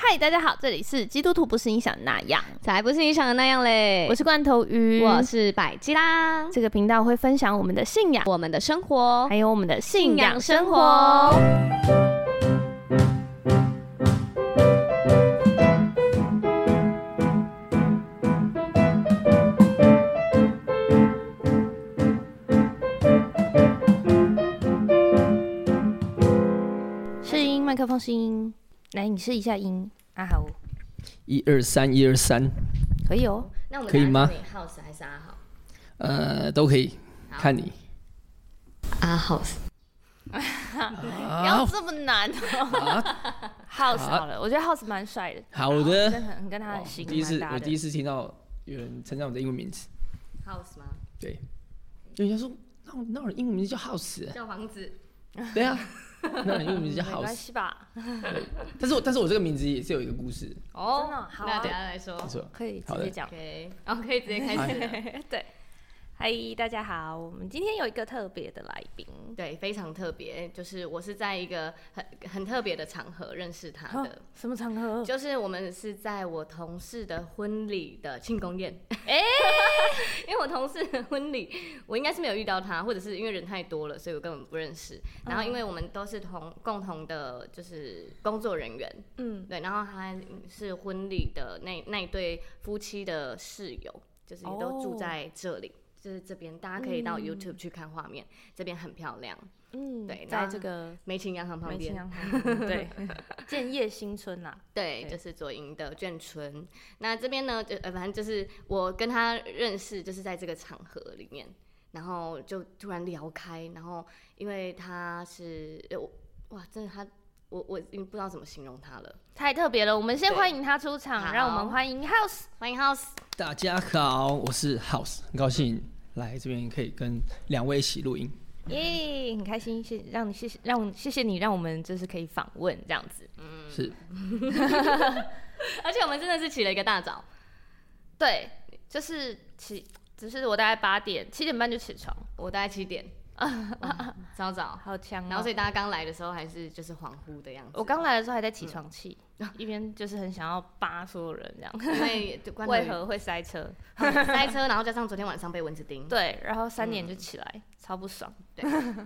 嗨，大家好，这里是基督徒不是你想的那样， 才不是你想的那样嘞！ 我是罐头鱼， 我是百基拉。 这个频道会分享我们的信仰、 我们的生活， 还有我们的信仰生活。试音，麦克风试音，来，你试一下音。阿豪 123，123， 可以哦。 那我们可以吗 ？House 还是阿豪？ 都可以，看你。 阿 House， 不要这么难哦。House 好了，我觉得 House 蛮帅的。 好的， 很跟他的型蛮搭的。 我第一次听到有人称赞我的英文名字。 House 吗？ 对，有人家说那有人英文名字叫 House， 叫房子。 对啊，那有人英文名字叫 House， 没关系吧？ 对，但是我这个名字也是有一个故事。 哦， 真的好啊那等一下来说。 没错， 可以直接讲。 OK， 可以直接开始了。 对。嗨，大家好，我们今天有一个特别的来宾， 对，非常特别，就是我是在一个很特别的场合认识他的。 什么场合？ 就是我们是在我同事的婚礼的庆功宴。因为我同事的婚礼，我应该是没有遇到他，或者是因为人太多了，所以我根本不认识。然后因为我们都是共同的，就是工作人员，对，然后他是婚礼的那一对夫妻的室友，就是也都住在这里。就是这边，大家可以到 YouTube 去看画面，这边很漂亮。对，在这个梅琴洋行旁边， 对，建业新村啦， 对，就是左营的眷村。那这边呢，反正就是我跟他认识，就是在这个场合里面，然后就突然聊开，然后因为他是哇，真的我已经不知道怎么形容他了， 太特别了。我们先欢迎他出场，让我们欢迎 House， 欢迎 House。 大家好，我是 House， 很高兴来这边可以跟两位一起录音。 耶，很开心，谢谢你让我们就是可以访问这样子。 是。 而且我们真的是起了一个大早。 对，就是我大概7点半就起床， 我大概7点。早早好强哦。 然后所以大家刚来的时候还是就是恍惚的样子。 我刚来的时候还在起床气，一边就是很想要扒所有人这样。 因为为何会塞车？ 塞车，然后加上昨天晚上被蚊子叮。 对，然后3点就起来，超不爽。 对。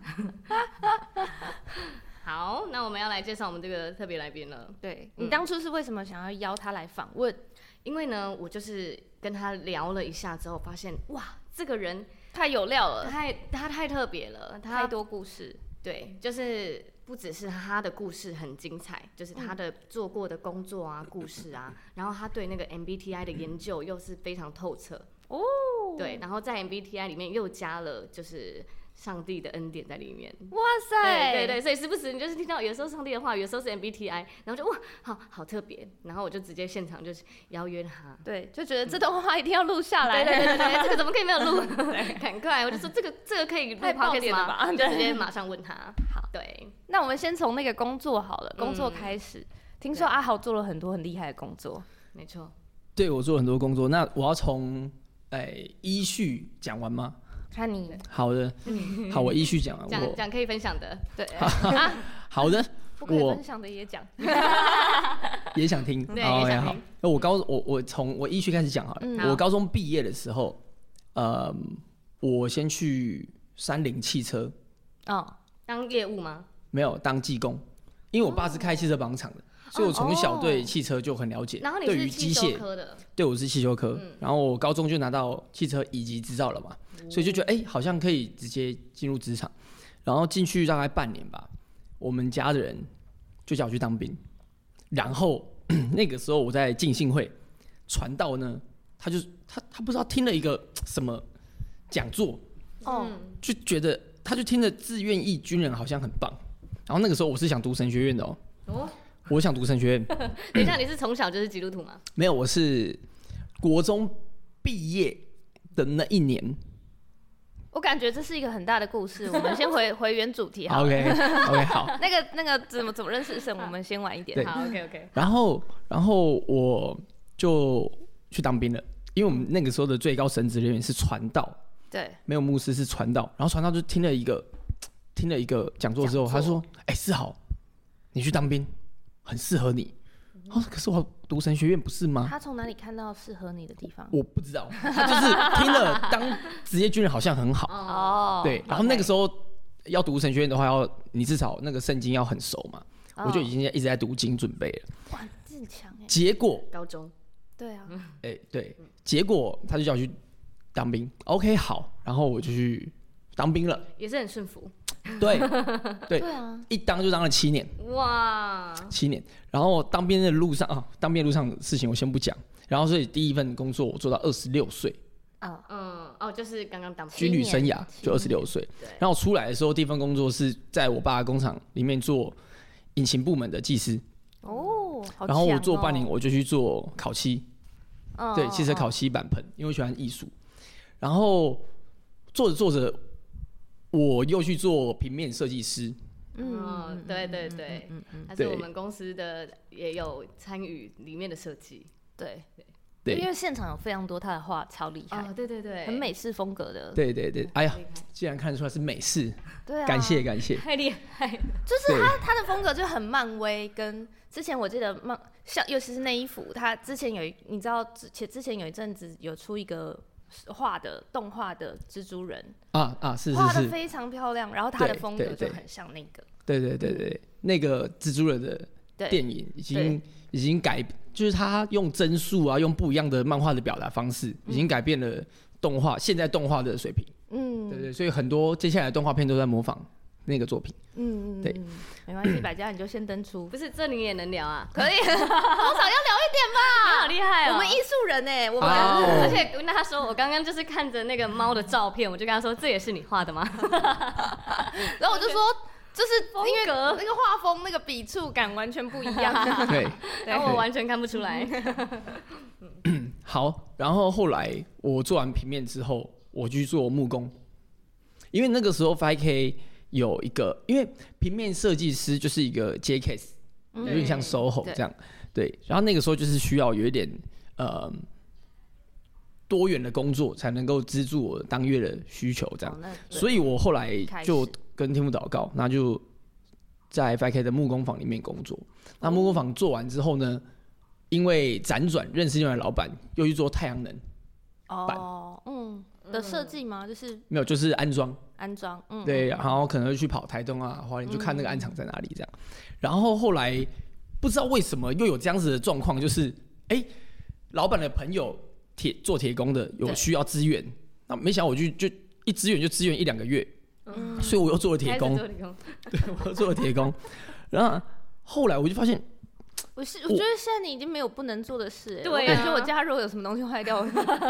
好，那我们要来介绍我们这个特别来宾了。 对，你当初是为什么想要邀他来访问？ 因为呢，我就是跟他聊了一下之后，发现哇，这个人太有料了， 他太特别了， 太多故事。 对，就是不只是他的故事很精彩，就是他的做过的工作啊、故事啊，然后他对那个 MBTI 的研究又是非常透彻哦。对，然后在 MBTI 里面又加了就是上帝的恩典在里面。 哇塞！ 对对对，所以时不时你就是听到有时候上帝的话，有时候是 MBTI， 然后就哇，好特别，然后我就直接现场就是邀约他。 对，就觉得这段话一定要录下来。 对，这个怎么可以没有录？赶快，我就说这个可以录 podcast 吗？就直接马上问他。好，对， 那我们先从那个工作好了，工作开始。听说阿豪做了很多很厉害的工作。 没错。 对，我做了很多工作，那我要从依序讲完吗？ 看你。 好的，好，我依序讲完。 讲可以分享的， 对。 好的， 不可以分享的也讲。 也想听。 对，也想听。 我从我依序开始讲好了。我高中毕业的时候，我先去3菱汽车。 当业务吗？ 没有，当技工。因为我爸是开汽车保养厂的，所以我从小对汽车就很了解。 然后你是汽修科的？ 对，我是汽修科。然后我高中就拿到汽车乙级执照了嘛，所以就觉得好像可以直接进入职场。然后进去大概半年吧，我们家的人就叫我去当兵。然后那个时候我在浸信会，传道呢，他不知道听了一个什么讲座，就觉得他就听着志愿役军人好像很棒。然后那个时候我是想读神学院的我想读神学院。 等一下，你是从小就是基督徒吗？ 没有，我是国中毕业的那一年。 我感觉这是一个很大的故事，我们先回原主题好了。 OK， 好。 那个怎么认识神，我们先晚一点。 好 ，OK。 然后我就去当兵了，因为我们那个时候的最高神职人员是传道， 对， 没有牧师是传道。然后传道就听了一个讲座之后，他说：“世豪，你去当兵很适合你。” 可是我读神学院不是吗？ 他从哪里看到适合你的地方？ 我不知道，他就是听了当职业军人好像很好，对。然后那个时候要读神学院的话，你至少那个圣经要很熟嘛，我就已经一直在读经准备了。 哇，这很强哎！ 结果高中， 对啊， 对，结果他就叫我去当兵。OK， 好，然后我就去当兵了， 也是很顺服。 对啊， 一当就当了7年， 哇 ，7年。然后当兵的路上的事情我先不讲。然后所以第一份工作我做到26岁， 就是刚刚当兵军旅生涯就26岁。然后出来的时候，第一份工作是在我爸的工厂里面做引擎部门的技师。 好强哦。 然后我做半年，我就去做烤漆，对，汽车烤漆板盆，因为我喜欢艺术。然后做着做着，我又去做平面设计师。 对，他是我们公司的，也有参与里面的设计。 对，因为现场有非常多他的画，超厉害。 对， 很美式风格的。 对，哎呀，既然看得出来是美式， 对啊， 感谢， 太厉害了。 就是他的风格就很漫威，跟之前我记得像尤其是那衣服，他之前你知道之前有一阵子有出一个动画的蜘蛛人是画的非常漂亮，然后他的风格就很像那个。 对，那个蜘蛛人的电影已经改，就是他用帧数啊，用不一样的漫画的表达方式，已经改变了现在动画的水平。对，所以很多接下来的动画片都在模仿那个作品。对， 没关系，百家你就先登出。 不是，这你也能聊啊？ 可以，多少要聊一点吧。 好厉害哦， 我们艺术人哎，我们而且跟他说，我刚刚就是看着那个猫的照片，我就跟他说，这也是你画的吗？ 然后我就说。就是因为那个画风、那个笔触感完全不一样， 对， 然后我完全看不出来。 好，然后后来我做完平面之后，我去做木工，因为那个时候 5K 有一个，因为平面设计师就是一个 JCase， 有点像 SOHO 这样，对。然后那个时候就是需要有一点多元的工作，才能够资助我当月的需求这样，所以我后来就跟天父祷告，那就在 5K 的木工坊里面工作。那木工坊做完之后呢，因为辗转认识另外的老板，又去做太阳能板的设计吗？就是没有，就是安装，对，然后可能会去跑台东啊、花莲，就看那个安厂在哪里这样。然后后来不知道为什么又有这样子的状况，就是老板的朋友做铁工的有需要资源，那没想到我就一支援就支援1-2个月。所以我又做了铁工，对，我又做了铁工。然后后来我就发现， 我觉得现在你已经没有不能做的事。 对， 感觉我家如果有什么东西坏掉，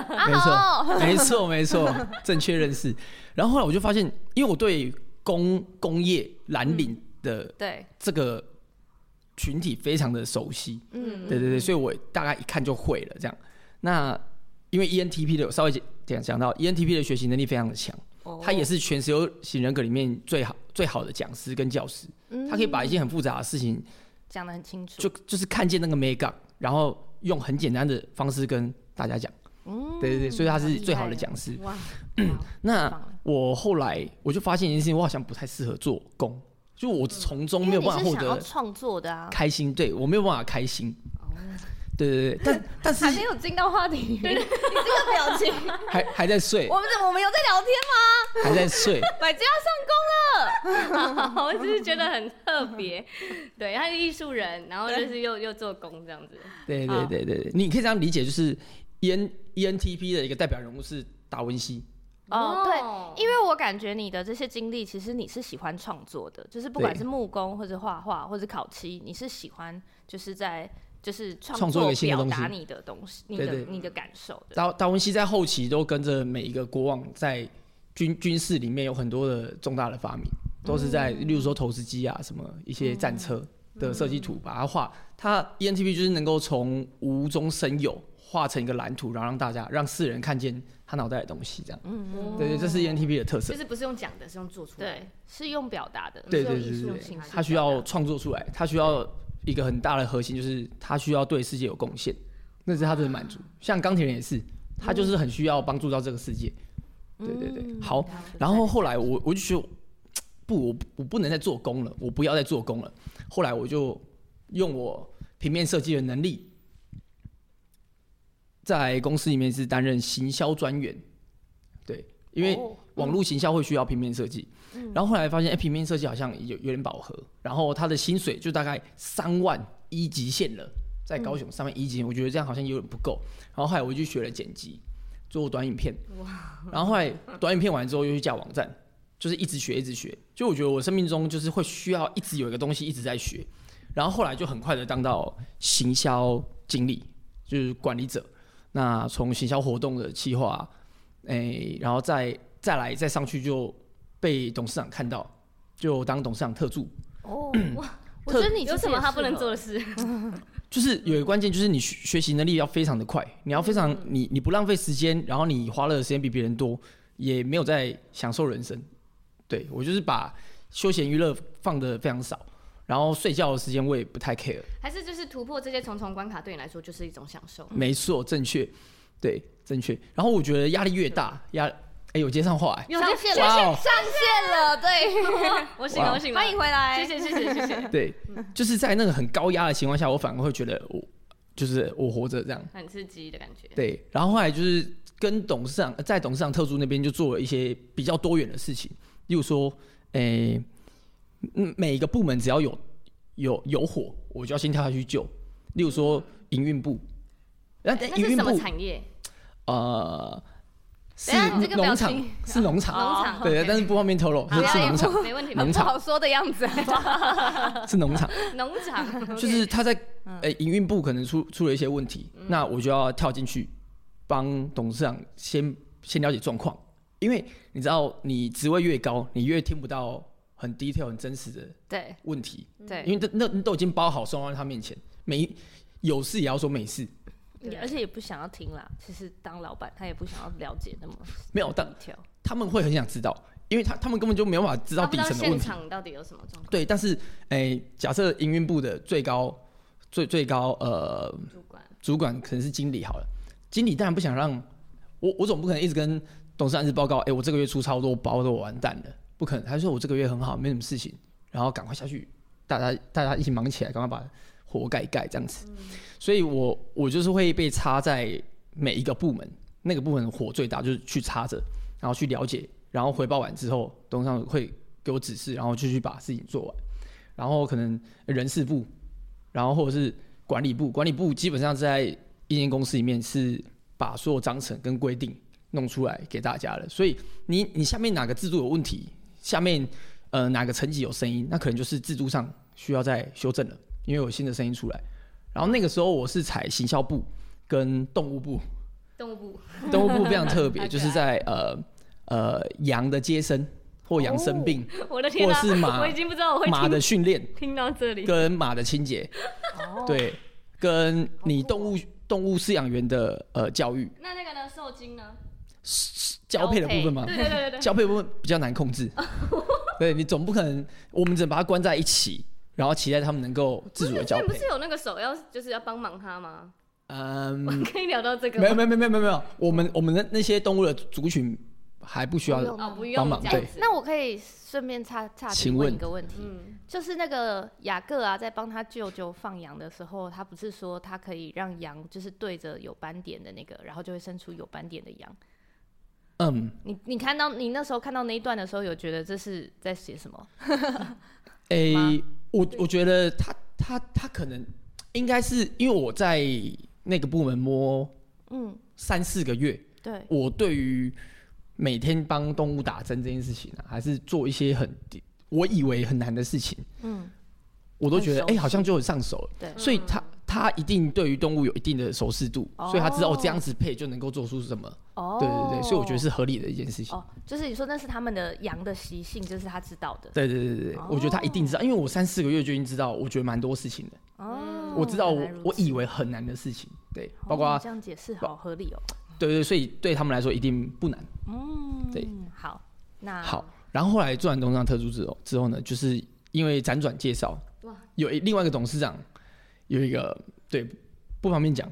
没错，正确认识。然后后来我就发现，因为我对工业蓝领的这个群体非常的熟悉，对，所以我大概一看就会了这样。那因为 ENTP 的稍微讲到 ENTP 的学习能力非常的强。他也是全10六型人格里面最好的讲师跟教师，他可以把一些很复杂的事情讲得很清楚， 就是看见那个美感，然后用很简单的方式跟大家讲。对，所以他是最好的讲师。那我后来我就发现一件事情，我好像不太适合做工，就我从中没有办法获得创作的开心，对我没有办法开心。对，但是还没有进到话题里面，你这个表情还在睡。 我们有在聊天吗？ 还在睡。 百吉要上工了，我只是觉得很特别。对，他是艺术人，然后就是又做工这样子。 对，你可以这样理解，就是 ENTP 的一个代表人物是达文西。 对，因为我感觉你的这些经历，其实你是喜欢创作的，就是不管是木工或者画画或者烤漆，你是喜欢就是创作表达你的东西，你的感受的。 达文西在后期都跟着每一个国王在军事里面有很多的重大的发明，都是在例如说投石机啊什么一些战车的设计图把它画。他 ENTP 就是能够从无中生有，画成一个蓝图，然后让世人看见他脑袋的东西，这样。对，这是 ENTP 的特色。 就是不是用讲的，是用做出来， 对，是用表达的， 对，他需要创作出来，他需要一个很大的核心，就是他需要对世界有贡献，那是他的满足。像钢铁人也是，他就是很需要帮助到这个世界。对，好。然后后来我就觉得，我不能再做工了，我不要再做工了。后来我就用我平面设计的能力，在公司里面是担任行销专员，对，因为网络行销会需要平面设计，然后后来发现，平面设计好像有点饱和，然后他的薪水就大概3万1极限了，在高雄3万1极限，我觉得这样好像有点不够，然后后来我就学了剪辑，做短影片，然后后来短影片完之后又去架网站，就是一直学，就我觉得我生命中就是会需要一直有一个东西一直在学，然后后来就很快的当到行销经理，就是管理者。那从行销活动的企划，然后再上去就被董事长看到，就当董事长特助。 哦，我觉得你有什么他不能做的事？ 就是有一个关键，就是你学习能力要非常的快，你要非常你不浪费时间，然后你花了的时间比别人多，也没有在享受人生。对，我就是把休闲娱乐放得非常少。然后睡觉的时间我也不太 care， 还是就是突破这些重重关卡对你来说就是一种享受。 没错，正确，对，正确。然后我觉得压力越大，有接上话， 有上线了，上线了，对， 我醒了， 欢迎回来， 谢谢。 对，就是在那个很高压的情况下，我反而会觉得我活着这样， 很刺激的感觉。 对，然后后来就是跟在董事长特助那边就做了一些比较多元的事情，例如说，每一个部门只要有火，我就要先跳下去救。例如说营运部， 那是什么产业？ 是农场，是农场，对，但是不方便透露，是农场， 没问题， 不好说的样子， 是农场， 农场， 就是他在营运部可能出了一些问题，那我就要跳进去帮董事长先了解状况，因为你知道，你职位越高，你越听不到很 detail 很真实的问题， 对， 因为那都已经包好送到他面前，有事也要说没事， 而且也不想要听啦。其实当老板他也不想要了解那么没有，但他们会很想知道，因为他们根本就没有办法知道底层的问题， 现场到底有什么状况。 对，但是假设营运部的最高主管可能是经理好了，经理当然不想让我总不可能一直跟董事长报告，我这个月出超多包的，我完蛋了。不可能，他说我这个月很好，没什么事情，然后赶快下去，大家一起忙起来，赶快把火盖这样子。所以我就是会被插在每一个部门，那个部门火最大，就是去插着，然后去了解，然后回报完之后，董事长会给我指示，然后就去把事情做完。然后可能人事部，然后或者是管理部基本上在一间公司里面是把所有章程跟规定弄出来给大家了，所以你下面哪个制度有问题？下面哪个层级有声音，那可能就是制度上需要再修正了，因为有新的声音出来。然后那个时候我是采行销部跟动物部非常特别，就是在羊的接生或羊生病， 我的天啊， 或是我已经不知道我会马的训练， 听到这里跟马的清洁，对，跟你动物饲养员的教育。 那个呢？受精呢？ 交配的部分吗？ 对， 交配的部分比较难控制。对，你总不可能，我们只能把它关在一起，然后期待他们能够自主的交配。 不是有那个手就是要帮忙他吗？可以聊到这个吗？没有，我们的那些动物的族群还不需要帮忙。对， 那我可以顺便插问一个问题，就是那个雅各啊，在帮他舅舅放羊的时候，他不是说他可以让羊就是对着有斑点的那个，然后就会生出有斑点的羊。你那时候看到那一段的时候，有觉得这是在写什么？ 我觉得他可能应该是因为我在那个部门摸3-4个月， 对， 我对于每天帮动物打针这件事情还是做一些我以为很难的事情，我都觉得好像就很上手了， 对， 所以他一定对于动物有一定的熟识度，所以他知道这样子配就能够做出什么。对，所以我觉得是合理的一件事情。 就是你说那是他们的羊的习性，这是他知道的。 对，我觉得他一定知道，因为我3-4个月就已经知道，我觉得蛮多事情的。我知道我以为很难的事情，对，包括这样解释好合理哦。 对，所以对他们来说一定不难。对， 好， 然后后来做完董事长特助之后呢，就是因为辗转介绍，有另外一个董事长。有一个对不方便讲，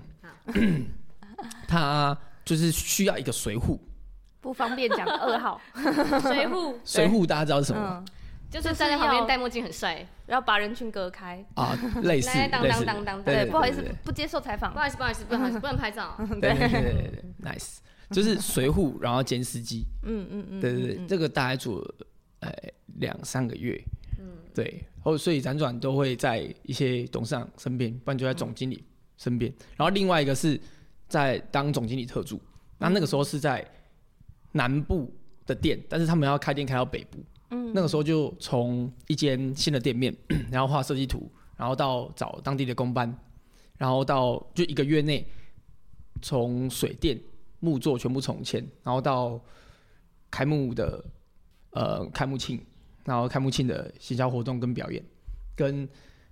他就是需要一个随扈， 不方便讲2号随扈大家知道是什么吗？ 就是站在旁边戴墨镜很帅， 然后把人群隔开啊，类似， 对，不好意思，不接受采访， 不好意思，不能拍照， 对 ，nice， 就是随扈，然后兼司机，对，这个大概做2-3个月，对，所以辗转都会在一些董事长身边，不然就在总经理身边，然后另外一个是在当总经理特助，那个时候是在南部的店，但是他们要开店开到北部。那个时候就从一间新的店面，然后画设计图，然后到找当地的工班，然后到就1个月内，从水电、木作全部重签，然后到开幕的开幕庆，然后开幕庆的行销活动跟表演，跟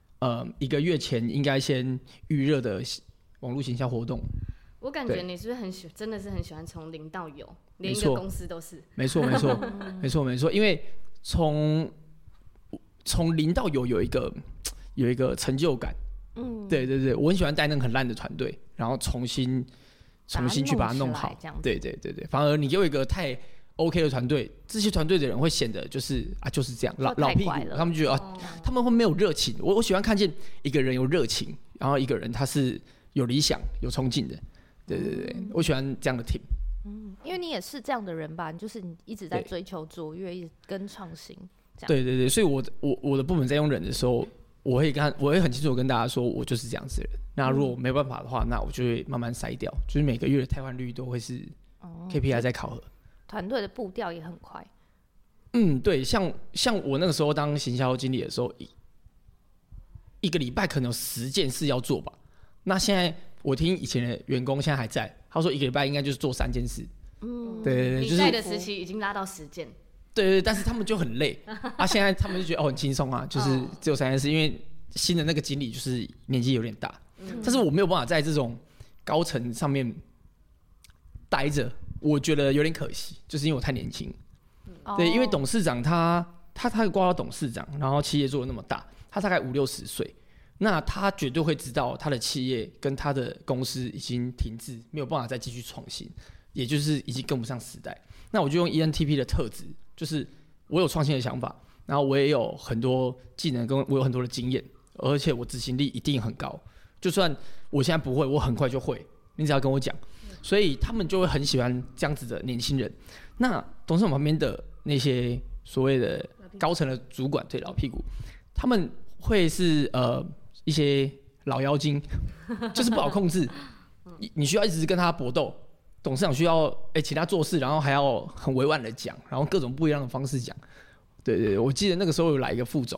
1个月前应该先预热的网络行销活动。 我感觉你是不是真的是很喜欢从零到有，连一个公司都是。没错， 因为从零到有有一个成就感。对，我很喜欢带那个很烂的团队，然后重新去把它弄好。对，反而你给我一个太 OK 的团队，这些团队的人会显得就是这样老屁股，他们就觉得他们会没有热情。我喜欢看见一个人有热情，然后一个人他是有理想、有冲劲的。对，我喜欢这样的 team。 因为你也是这样的人吧，就是你一直在追求卓越，一直跟创新。 对，所以我的部门在用人的时候，我会很清楚跟大家说，我就是这样子的人。那如果没办法的话，那我就会慢慢筛掉，就是每个月的汰换率都会是 KPI 在考核。 团队的步调也很快。 对，像我那个时候当行销经理的时候，一个礼拜可能有10件事要做吧。那现在我听以前的员工现在还在，他说1个礼拜应该就是做3件事。对， 你在的时期已经拉到10件。 对，但是他们就很累现在他们就觉得很轻松就是只有3件事，因为新的那个经理就是年纪有点大，但是我没有办法在这种高层上面待着，我觉得有点可惜，就是因为我太年轻。对，因为董事长他挂到董事长，然后企业做得那么大，他大概50-60岁。那他绝对会知道他的企业跟他的公司已经停滞，没有办法再继续创新，也就是已经跟不上时代。那我就用 ENTP 的特质，就是我有创新的想法，然后我也有很多技能，跟我有很多的经验，而且我执行力一定很高。就算我现在不会，我很快就会，你只要跟我讲。所以他们就会很喜欢这样子的年轻人。那董事长旁边的那些所谓的高层的主管，对，老屁股，他们会是一些老妖精，就是不好控制。你需要一直跟他搏斗，董事长需要请他做事，然后还要很委婉的讲，然后各种不一样的方式讲。对，我记得那个时候有来一个副总，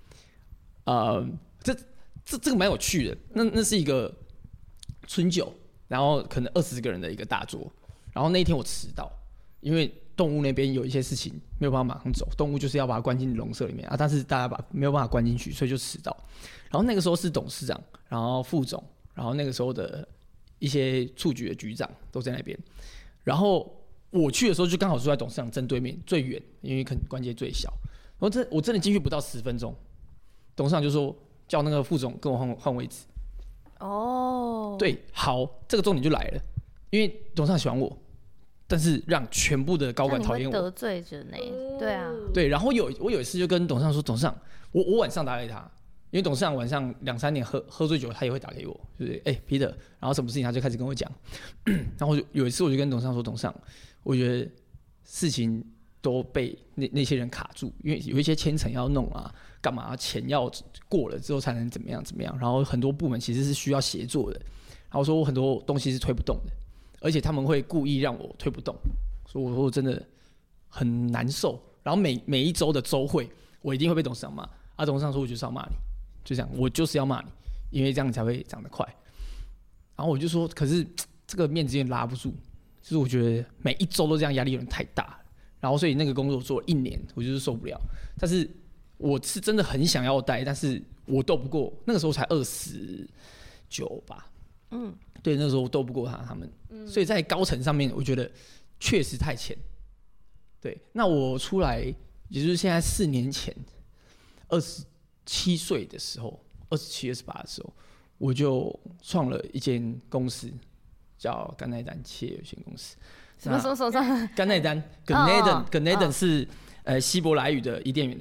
这个蛮有趣的。那是一个春酒，然后可能20个人的一个大桌，然后那一天我迟到，因为动物那边有一些事情没有办法马上走，动物就是要把它关进笼舍里面但是大家没有办法关进去，所以就迟到。然后那个时候是董事长，然后副总，然后那个时候的一些处局的局长都在那边。然后我去的时候就刚好坐在董事长正对面最远，因为可能关节最小。然后我真的进去不到10分钟，董事长就说叫那个副总跟我换位置。对，好，这个重点就来了，因为董事长喜欢我，但是让全部的高管讨厌我， 得罪着呢。对啊， 对。然后我有一次就跟董事长说，董事长，我晚上打给他，因为董事长晚上2-3点喝醉酒，他也会打给我，就是Peter， 然后什么事情他就开始跟我讲。然后有一次我就跟董事长说，董事长，我觉得事情都被那些人卡住，因为有一些签呈要弄干嘛钱要过了之后才能怎么样，然后很多部门其实是需要协作的。然后说我很多东西是推不动的，而且他们会故意让我推不动，所以我说我真的很难受。然后每一周的周会，我一定会被董事长骂。董事长说我就是要骂你，就这样，我就是要骂你，因为这样才会长得快。然后我就说，可是这个面子有点拉不住，就是我觉得每一周都这样，压力有点太大了。然后所以那个工作做了1年，我就是受不了。但是我是真的很想要带，但是我斗不过，那个时候才29吧。对，那时候我斗不过他们，所以在高层上面，我觉得确实太浅。对，那我出来，也就是现在4年前，27岁的时候，27、28的时候，我就创了一间公司，叫甘奈丹企业有限公司。 什么？甘奈丹 ，Gnaden 是希伯来语的伊甸园的意思。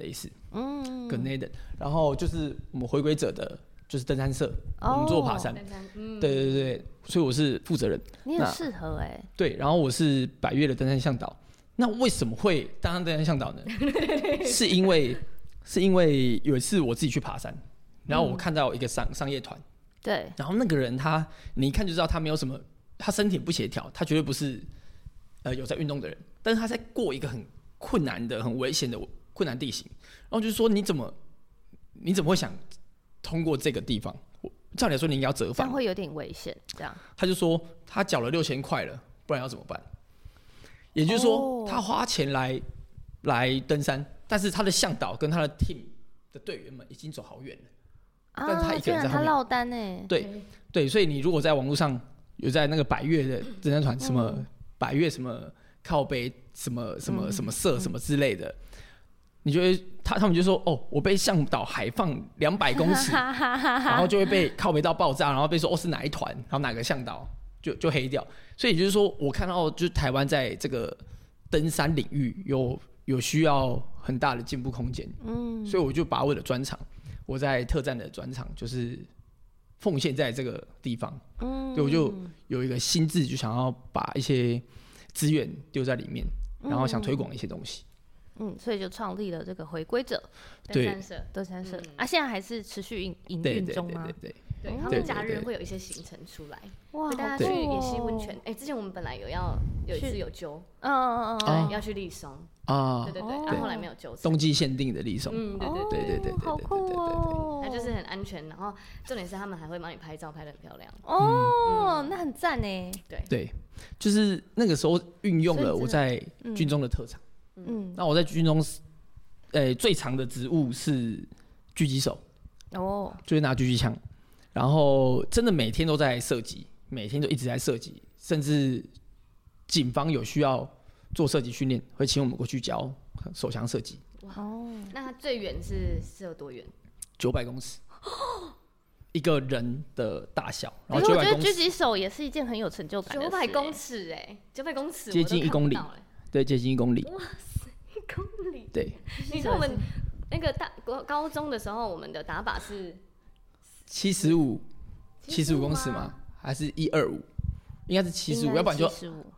Grenada， 然后就是我们回归者的就是登山社，我们做爬山，对，所以我是负责人。 你很适合对，然后我是百岳的登山向导。那为什么会当上登山向导呢？是因为有一次我自己去爬山，然后我看到一个商业团， 对， 然后那个人你一看就知道他没有什么，他身体不协调，他绝对不是有在运动的人，但是他在过一个很困难的、很危险的困难地形，然后就是说你怎么会想通过这个地方？照理来说你应该要折返， 这样会有点危险。这样， 他就说他缴了6000块了，不然要怎么办？也就是说，他花钱来登山，但是他的向导跟他的 team 的队员们已经走好远了，但是他一个人在后面。 他落单呢？ 对，所以你如果在网络上有在那个百岳的登山团，什么百岳什么靠北什么社什么之类的，你就会他们就说我被向导海放200公尺，然后就会被靠北到爆炸，然后被说是哪一团，然后哪个向导就黑掉。所以也就是说，我看到就是台湾在这个登山领域有需要很大的进步空间，所以我就把我的专长，我在特战的专长就是奉献在这个地方，所以我就有一个心智，就想要把一些资源丢在里面，然后想推广一些东西。 所以就创立了这个回归者登山社现在还是持续营运中吗？ 对，他们假日会有一些行程出来， 哇， 大家去野溪温泉。之前我们本来有一次有揪，对，要去立松对，然后后来没有揪成。 冬季限定的立松， 对，好酷哦！ 它就是很安全，然后重点是他们还会帮你拍照，拍得很漂亮。 那很赞呢。 对，就是那个时候运用了我在军中的特长。那我在军中，最长的职务是狙击手，就是拿狙击枪。然后真的每天都在射击，每天都一直在射击，甚至警方有需要做射击训练，会请我们过去教手枪射击。 那它最远是有多远 ？900公尺，一个人的大小。然后我觉得狙击手也是一件很有成就感的事。 900公尺，900公尺， 接近1公里，对，接近1公里。 哇塞，1公里！ 对， 你看我们那个高中的时候，我们的打靶是。 75公尺吗？还是125？应该是75，要不然就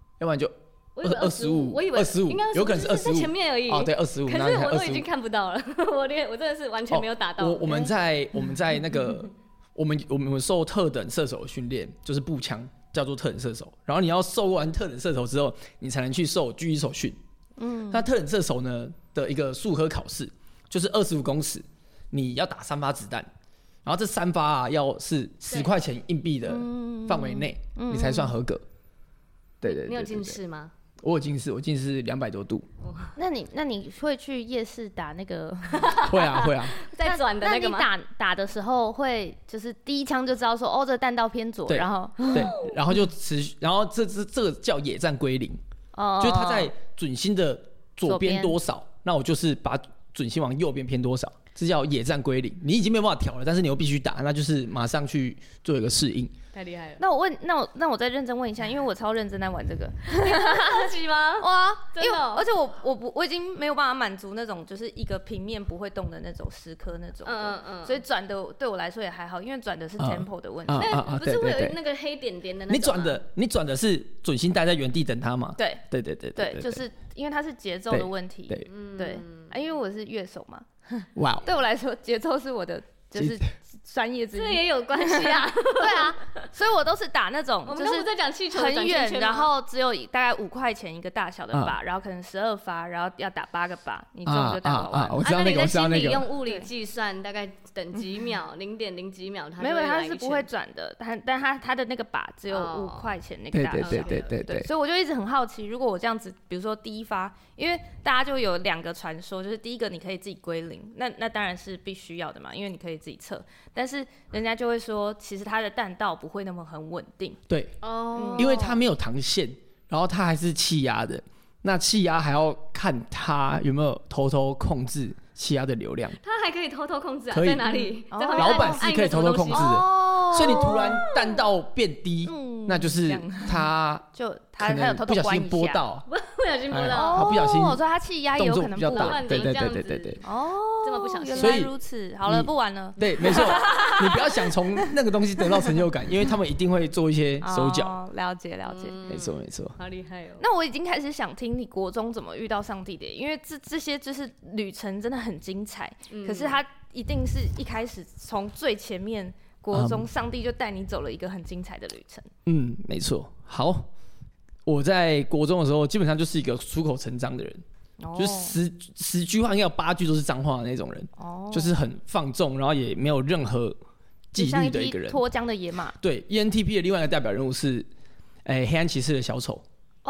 25， 我以为 25，有可能是25， 在前面而已。 对，25。 可是我都已经看不到了，我真的是完全没有打到。 我们在那个我们受特等射手训练，就是步枪叫做特等射手，然后你要受完特等射手之后，你才能去受狙击手训。那特等射手呢的一个术科考试，就是25公尺，你要打3发子弹。然后这3发要是10块钱硬币的范围内，你才算合格。对， 你有近视吗？ 我有近视，我近视200多度。 那你会去夜市打那个？ 会啊。 在转的那个吗？ 那你打的时候会就是第一枪就知道说这弹道偏左，然后然后就持续，然后这个叫野战归零，就是它在准心的左边多少，那我就是把准心往右边偏多少。这叫野战归零，你已经没有办法调了，但是你又必须打，那就是马上去做一个适应。 太厉害了！ 那我再认真问一下，因为我超认真在玩这个， 好奇吗？ 哇，真的，而且我已经没有办法满足那种就是一个平面不会动的那种10颗那种，所以转的对我来说也还好，因为转的是 tempo 的问题。 不是会有那个黑点点的那种吗？ 你转的是准心待在原地等他吗？ 对， 就是因为它是节奏的问题。对，因为我是乐手嘛。 哇， 对我来说，节奏是我的就是专业之一， 这也有关系啊。 对啊，所以我都是打那种就是在讲气球很远，然后只有大概5块钱一个大小的靶，然后可能12发，然后要打8个靶，你中就打完。 我知道那个，我知道那个。 用物理计算，大概等几秒，0.0几秒，它没有，它是不会转的，但它的那个靶只有5块钱那个大小。对，所以我就一直很好奇，如果我这样子，比如说第一发，因为大家就有2个传说，就是第一个你可以自己归零，那当然是必须要的嘛，因为你可以自己测，但是人家就会说，其实它的弹道不会那么很稳定。 对，因为它没有膛线，然后它还是气压的，那气压还要看它有没有偷偷控制气压的流量。 它还可以偷偷控制啊？在哪里？ 老板是可以偷偷控制的，所以你突然弹道变低，那就是它可能不小心拨到， 不小心拨到， 他不小心， 我说他气压也有可能不稳， 对， 哦，这么不小心， 原来如此，好了，不玩了， 对，没错，你不要想从那个东西得到成就感，因为他们一定会做一些手脚， 了解， 没错， 好厉害哦。 那我已经开始想听你国中怎么遇到上帝的，因为这些就是旅程真的很精彩，可是他一定是一开始从最前面。国中，上帝就带你走了一个很精彩的旅程。 没错。好，我在国中的时候，基本上就是一个出口成章的人，就是十句话应该有8句都是脏话的那种人，就是很放纵，然后也没有任何纪律的一个人， 脱缰的野马。 对 ，ENTP 的另外一个代表人物是，黑暗骑士的小丑。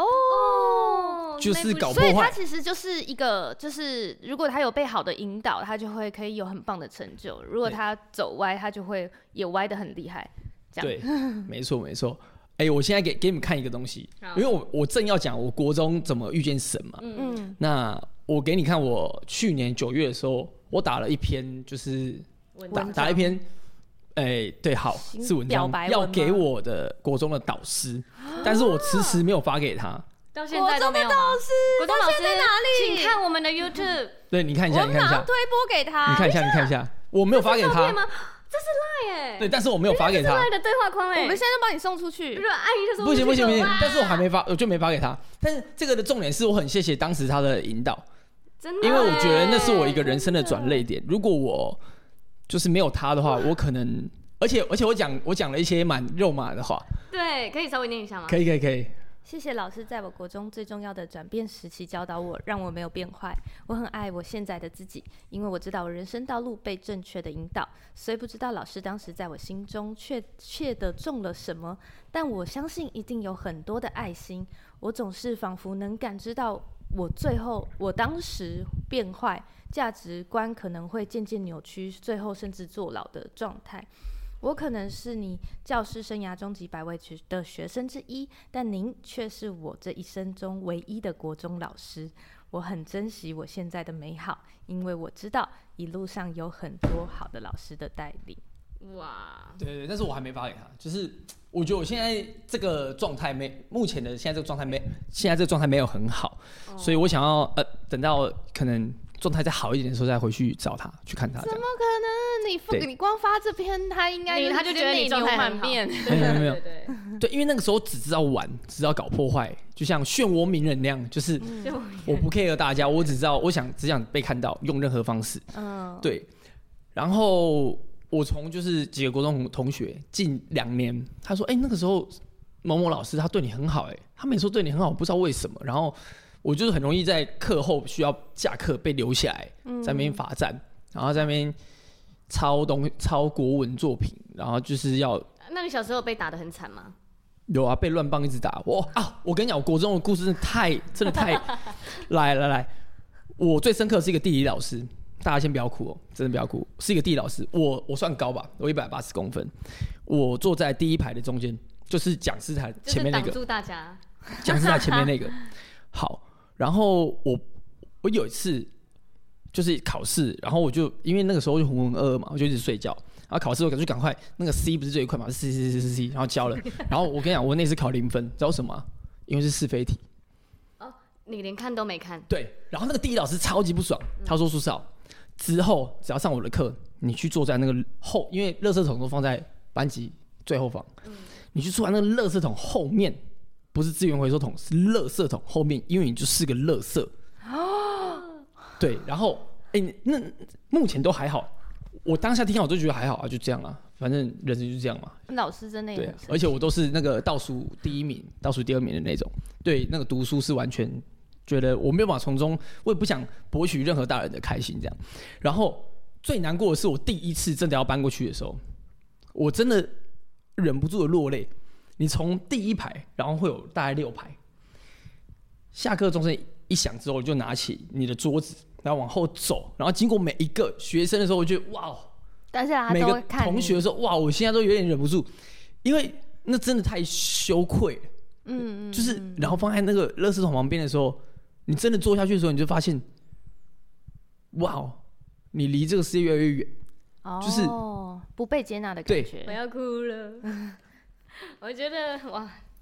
就是搞破坏， 所以他其实就是一个，就是如果他有被好的引导，他就会可以有很棒的成就；如果他走歪，他就会也歪得很厉害。这样对，没错。我现在给你们看一个东西，因为我正要讲我国中怎么遇见神嘛。那我给你看，我去年9月的时候，我打了一篇，就是打了一篇，对，好，是文章，要给我的国中的导师，但是我迟迟没有发给他。 到现在都没有吗？ 国中老师在哪里？ 请看我们的 YouTube。 对，你看一下， 我马上推播给他。 你看一下，我没有发给他。 这是 Line 对，但是我没有发给他。 这是 Line 的对话框我们现在就帮你送出去。 如果按一下不行，但是我还没发，我就没发给他。但是这个的重点是我很谢谢当时他的引导， 真的， 因为我觉得那是我一个人生的转捩点。如果我就是没有他的话，我可能，而且我讲了一些蛮肉麻的话。 对，可以稍微念一下吗？ 可以。 谢谢老师在我国中最重要的转变时期教导我，让我没有变坏。我很爱我现在的自己，因为我知道我人生道路被正确的引导。虽不知道老师当时在我心中确切的种了什么，但我相信一定有很多的爱心。我总是仿佛能感知到我当时变坏，价值观可能会渐渐扭曲，最后甚至坐牢的状态。我可能是你教师生涯中几百位的学生之一，但您却是我这一生中唯一的国中老师。我很珍惜我现在的美好，因为我知道一路上有很多好的老师的带领。 哇， 对，但是我还没发给他，就是我觉得我现在这个状态目前的现在这个状态没有很好，所以我想要等到可能状态再好一点的时候再回去找他去看他。 怎么可能？你光发这篇，他应该他就觉得你状态满面。 没有，对，因为那个时候只知道玩，只知道搞破坏，就像漩涡鸣人那样，就是我不 care 大家，我只想被看到，用任何方式。对。然后我从就是几个国中同学近2年，他说，那个时候某某老师他对你很好，他每次都对你很好，我不知道为什么。然后我就是很容易在课后需要下课被留下来，在那边罚站，然后在那边抄国文作品，然后就是要。 那你小时候被打得很惨吗？ 有啊，被乱棒一直打。我跟你讲，我国中的故事真的太来，我最深刻的是一个地理老师，大家先不要哭真的不要哭，是一个地理老师。我算高吧，我180公分，我坐在第一排的中间，就是讲师台前面那个， 就是挡住大家。 讲师台前面那个，好，然后我有一次。就是考试，然后我就因为那个时候就浑浑噩噩嘛，我就一直睡觉。然后考试我就赶快，那个 C 不是最快嘛，是 C， 然后交了。然后我跟你讲，我那次考0分，知道什么？因为是是非题。 你连看都没看。 对，然后那个地理老师超级不爽，他说苏少，之后只要上我的课，你去坐在那个因为垃圾桶都放在班级最后方，你去坐在那个垃圾桶后面，不是资源回收桶，是垃圾桶后面，因为你就是个垃圾。对，然后那目前都还好，我当下听到我就觉得还好啊，就这样啊，反正人生就是这样嘛。 老师真的也很对，而且我都是那个倒数第1名、倒数第2名的那种。对，那个读书是完全觉得我没有办法从中，我也不想博取任何大人的开心这样。然后最难过的是我第一次真的要搬过去的时候，我真的忍不住的落泪。你从第1排，然后会有大概6排，下课钟声一响之后，就拿起你的桌子。然后往后走，然后经过每一个学生的时候，我觉得哇， 但是他每个同学的时候，哇，我现在都有点忍不住，因为那真的太羞愧了。就是然后放在那个垃圾桶旁边的时候，你真的坐下去的时候，你就发现，哇，你离这个世界越来越远，就是不被接纳的感觉。 我要哭了。我觉得哇，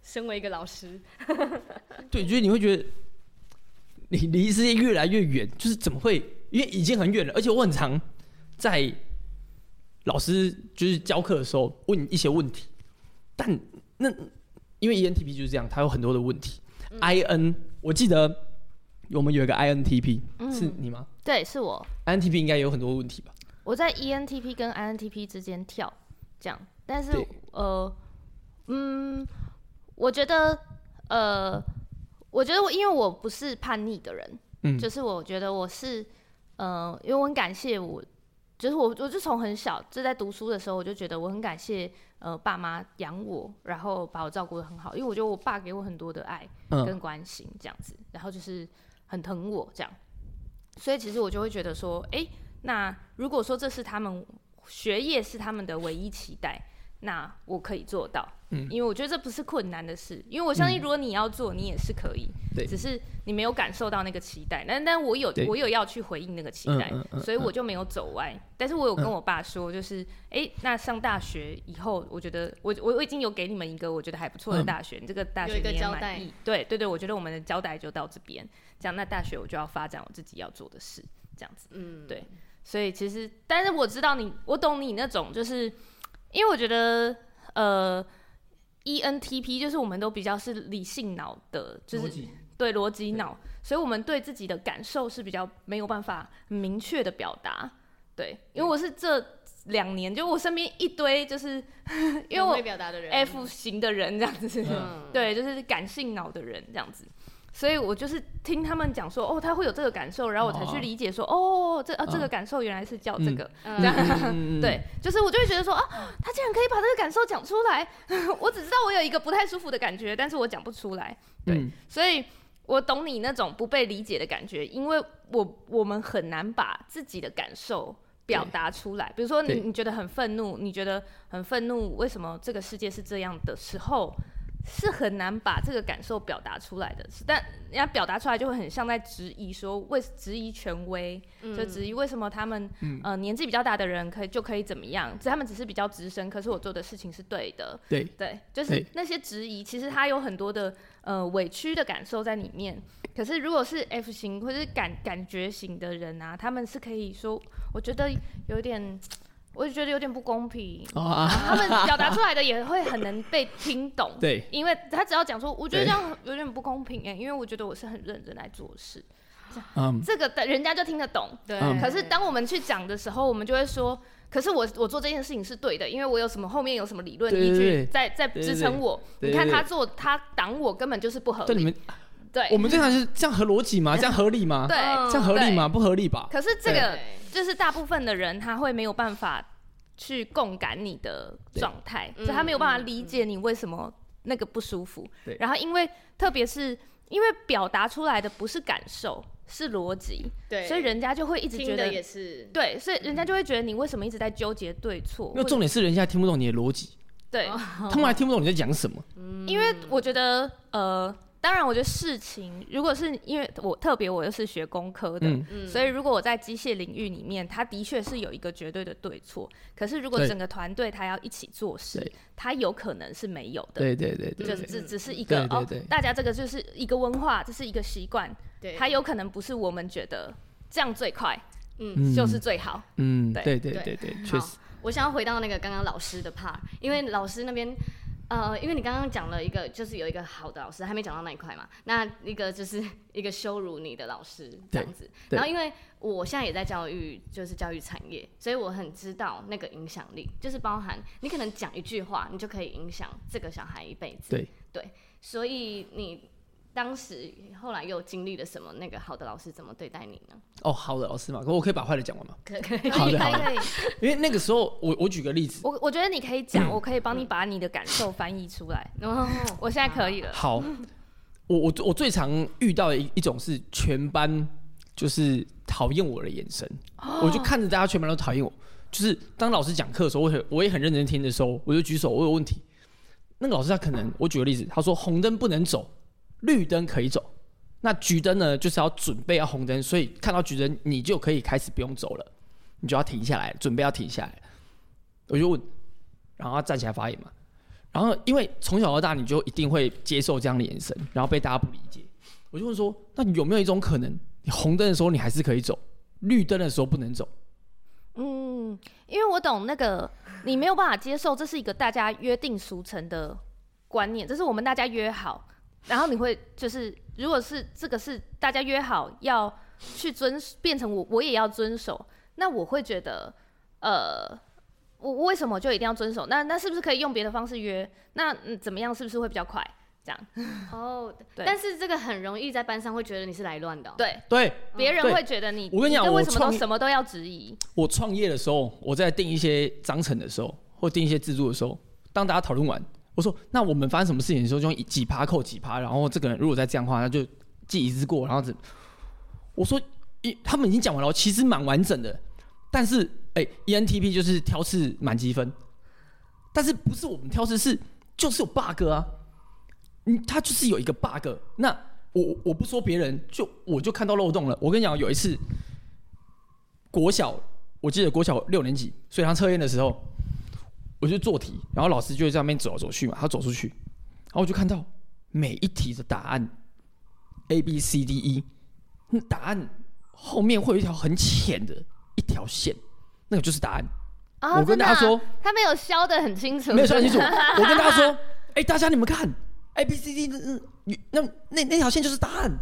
身为一个老师， 对，就是你会觉得你离世界越来越远，就是怎么会？因为已经很远了，而且我很常在老师就是教课的时候问一些问题，但那因为 ENTP 就是这样，它有很多的问题。IN 我记得我们有一个 INTP，是你吗？ 对，是我。 INTP 应该有很多问题吧？ 我在 ENTP 跟 INTP 之间跳，这样，但是我觉得因为我不是叛逆的人，就是我觉得我是因为我很感谢我，就是我就从很小就在读书的时候，我就觉得我很感谢爸妈养我，然后把我照顾得很好，因为我觉得我爸给我很多的爱跟关心这样子，然后就是很疼我这样，所以其实我就会觉得说，那如果说这是他们学业是他们的唯一期待，那我可以做到，因为我觉得这不是困难的事，因为我相信如果你要做，你也是可以，只是你没有感受到那个期待，但我有要去回应那个期待，所以我就没有走歪。但是我有跟我爸说，就是那上大学以后，我觉得我已经有给你们一个我觉得还不错的大学，你这个大学你也满意，对，我觉得我们的交代就到这边，这样那大学我就要发展我自己要做的事，这样子，对，所以其实，但是我知道我懂你那种就是。因为我觉得ENTP 就是我们都比较是理性脑的，就是对逻辑脑，所以我们对自己的感受是比较没有办法很明确的表达。对，因为我是这2年，就我身边一堆就是因为我 F 型的人这样子，对，就是感性脑的人这样子。所以我就是听他们讲说，他会有这个感受，然后我才去理解说，这个感受原来是叫这个，这样，对，就是我就会觉得说，他竟然可以把这个感受讲出来，我只知道我有一个不太舒服的感觉，但是我讲不出来，对，所以我懂你那种不被理解的感觉，因为我们很难把自己的感受表达出来，比如说你觉得很愤怒，你觉得很愤怒，为什么这个世界是这样的时候。是很难把这个感受表达出来的，但人家表达出来就会很像在质疑说，质疑权威，就质疑为什么他们年纪比较大的人就可以怎么样，他们只是比较资深，可是我做的事情是对的，对，就是那些质疑，其实它有很多的委屈的感受在里面。可是如果是 F 型或者是感觉型的人啊，他们是可以说，我觉得有点不公平，他们表达出来的也会很能被听懂。对，因为他只要讲说，我觉得这样有点不公平因为我觉得我是很认真来做事，这个人家就听得懂。对，可是当我们去讲的时候，我们就会说，可是我做这件事情是对的，因为我有什么后面有什么理论依据在支撑我。你看他挡我根本就是不合理。对， 我们这样是这样合逻辑吗？这样合理吗？ 对， 这样合理吗？不合理吧？ 可是这个就是大部分的人他会没有办法去共感你的状态，所以他没有办法理解你为什么那个不舒服。然后特别是因为表达出来的不是感受，是逻辑，所以人家就会一直觉得也是对，所以人家就会觉得你为什么一直在纠结对错？ 因为重点是人家听不懂你的逻辑， 对， 他们还听不懂你在讲什么。 因为我觉得当然，我觉得事情如果是因为我又是学工科的，所以如果我在机械领域里面，它的确是有一个绝对的对错。可是如果整个团队他要一起做事，它有可能是没有的。对，就只是一个大家这个就是一个文化，这是一个习惯，它有可能不是我们觉得这样最快，就是最好。 对，确实。 我想要回到那个刚刚老师的 part， 因为老师那边。因为你刚刚讲了一个，就是有一个好的老师，还没讲到那一块嘛。那一个就是一个羞辱你的老师这样子。然后因为我现在也在教育产业，所以我很知道那个影响力，就是包含你可能讲一句话，你就可以影响这个小孩一辈子。对，所以你当时后来又经历了什么？那个好的老师怎么对待你呢？ 好的老师嘛，可我可以把坏的讲完吗？ 可以。 因为那个时候，我举个例子， 我觉得你可以讲，我可以帮你把你的感受翻译出来。我现在可以了。 好，我最常遇到的一种是全班就是讨厌我的眼神，我就看着大家全班都讨厌我。就是当老师讲课的时候，我也很认真听的时候，我就举手，我有问题。那个老师他可能，我举个例子，他说红灯不能走，绿灯可以走。那橘灯呢，就是要准备要红灯，所以看到橘灯你就可以开始不用走了，你就要停下来，准备要停下来。我就问，然后他站起来发言嘛， 然后因为从小到大你就一定会接受这样的眼神，然后被大家不理解，我就问说，那有没有一种可能，你红灯的时候你还是可以走，绿灯的时候不能走？ 因为我懂那个你没有办法接受，这是一个大家约定俗成的观念，这是我们大家约好，然后你会就是如果是这个是大家约好要去变成我也要遵守，那我会觉得我为什么就一定要遵守？那是不是可以用别的方式约？那怎么样是不是会比较快？这样对。但是这个很容易在班上会觉得你是来乱的。 对， 别人会觉得你。 我跟你讲， 为什么都要质疑？ 我创业的时候，我在定一些章程的时候，或定一些制度的时候，当大家讨论完，我说那我们发生什么事情的时候，就用几趴扣几趴，然后这个人如果再这样的话，那就记一次过，然后我说他们已经讲完了，其实蛮完整的，但是ENTP 就是挑刺满积分，但是不是我们挑刺，就是有 bug 啊。他就是有一个 bug， 那我不说别人，我就看到漏洞了。我跟你讲，有一次国小，我记得国小6年级，所以他测验的时候，我就做题，然后老师就在那边走来走去嘛，他走出去，然后我就看到每一题的答案 A B C D E， 答案后面会有一条很浅的一条线，那个就是答案。我跟大家说， 他没有削得很清楚， 没有削得很清楚。我跟大家说，大家你们看。A B C D 那条线就是答案，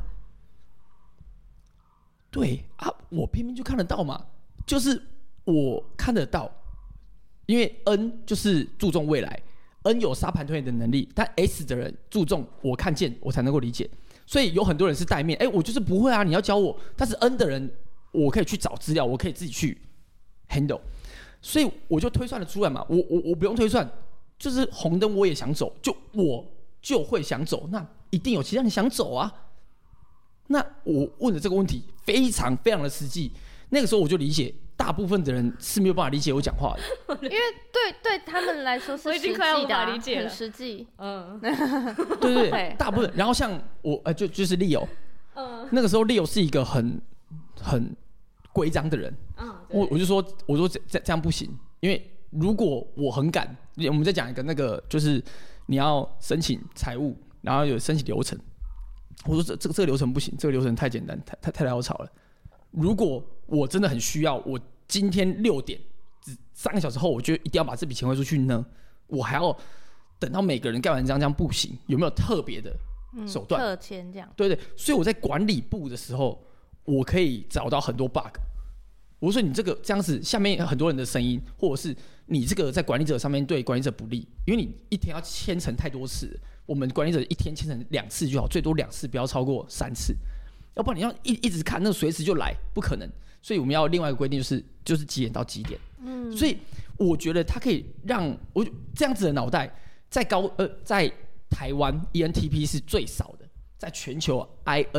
对啊，我偏偏就看得到嘛，就是我看得到，因为 N 就是注重未来 ，N 有沙盘推演的能力，但 S 的人注重我看见我才能够理解，所以有很多人是带面，我就是不会啊，你要教我，但是 N 的人我可以去找资料，我可以自己去 handle， 所以我就推算得出来嘛，我不用推算，就是红灯我也想走，就会想走，那一定有其他人想走啊。那我问的这个问题非常非常的实际，那个时候我就理解，大部分的人是没有办法理解我讲话的， 因为对他们来说是实际的，很实际。 对，大部分。然后像我就是 Leo，那个时候 Leo 是一个很规章的人，我就说这样不行，因为如果我很赶，我们再讲一个那个就是你要申请财务，然后有申请流程，我说这个流程不行，这个流程太简单，太潦草了。如果我真的很需要，我今天6点3个小时后，我就一定要把这笔钱汇出去呢，我还要等到每个人盖完章，这样不行，有没有特别的手段？ 特签这样。 对，所以我在管理部的时候，我可以找到很多 bug。我说你这样子，下面很多人的声音，或者是你这个在管理者上面对管理者不利，因为你一天要签成太多次，我们管理者一天签成2次就好，最多2次，不要超过3次，要不然你要一直看，那随时就来，不可能。所以我们要另外一个规定，就是几点到几点。所以我觉得它可以让我这样子的脑袋在台湾 ENTP 是最少的，在全球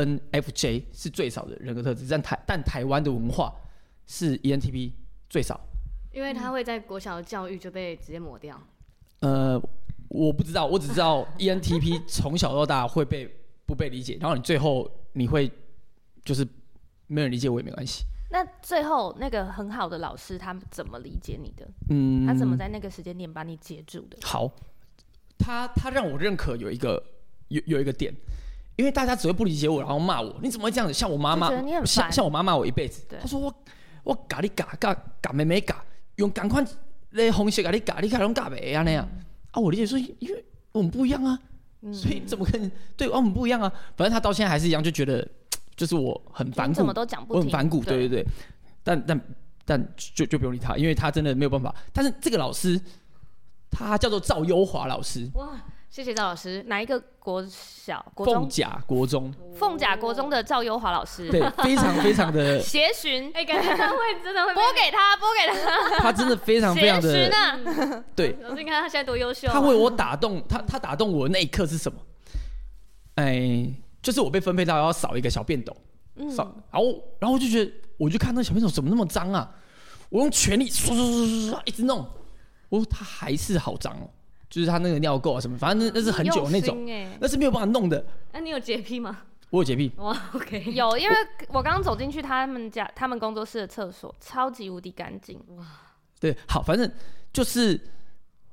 INFJ 是最少的人格特质，但台湾的文化是 ENTP 最少， 因为他会在国小的教育就被直接抹掉。 我不知道，我只知道 ENTP 从小到大会不被理解，然后你最后你会就是没人理解我也没关系。 那最后那个很好的老师他怎么理解你的？他怎么在那个时间点把你接住的？ 好，他让我认可有一个点，因为大家只会不理解我，然后骂我，你怎么会这样子？像我妈妈，像我妈骂我一辈子，她说我嘎你嘎妹妹嘎，用赶快来方式嘎你嘎，你看拢嘎袂啊那样啊，我理解说，因为我们不一样啊，所以怎么可能对我们不一样啊？反正他到现在还是一样，就觉得就是我很反骨， 怎么都讲不听， 我很反骨，对，但就不用理他，因为他真的没有办法。但是这个老师，他叫做赵优华老师， 哇，谢谢赵老师。 哪一个国中？ 凤甲国中。 凤甲国中的赵优华老师， 对，非常非常的协寻， 感觉他会真的会拨给他， 他真的非常非常的协寻啊， 对。 老师，你看他现在多优秀， 他为我打动他打动我的那一刻是什么？就是我被分配到要扫一个小便斗，然后我就觉得，我就看那个小便斗怎么那么脏啊！我用全力刷一直弄，它还是好脏哦。就是他那个尿垢啊什么，反正那是很久的那种，那是没有办法弄的。 那你有洁癖吗？ 我有洁癖。 哇 ，OK， 有，因为我刚刚走进去他们工作室的厕所，超级无敌干净。哇， 对，好，反正就是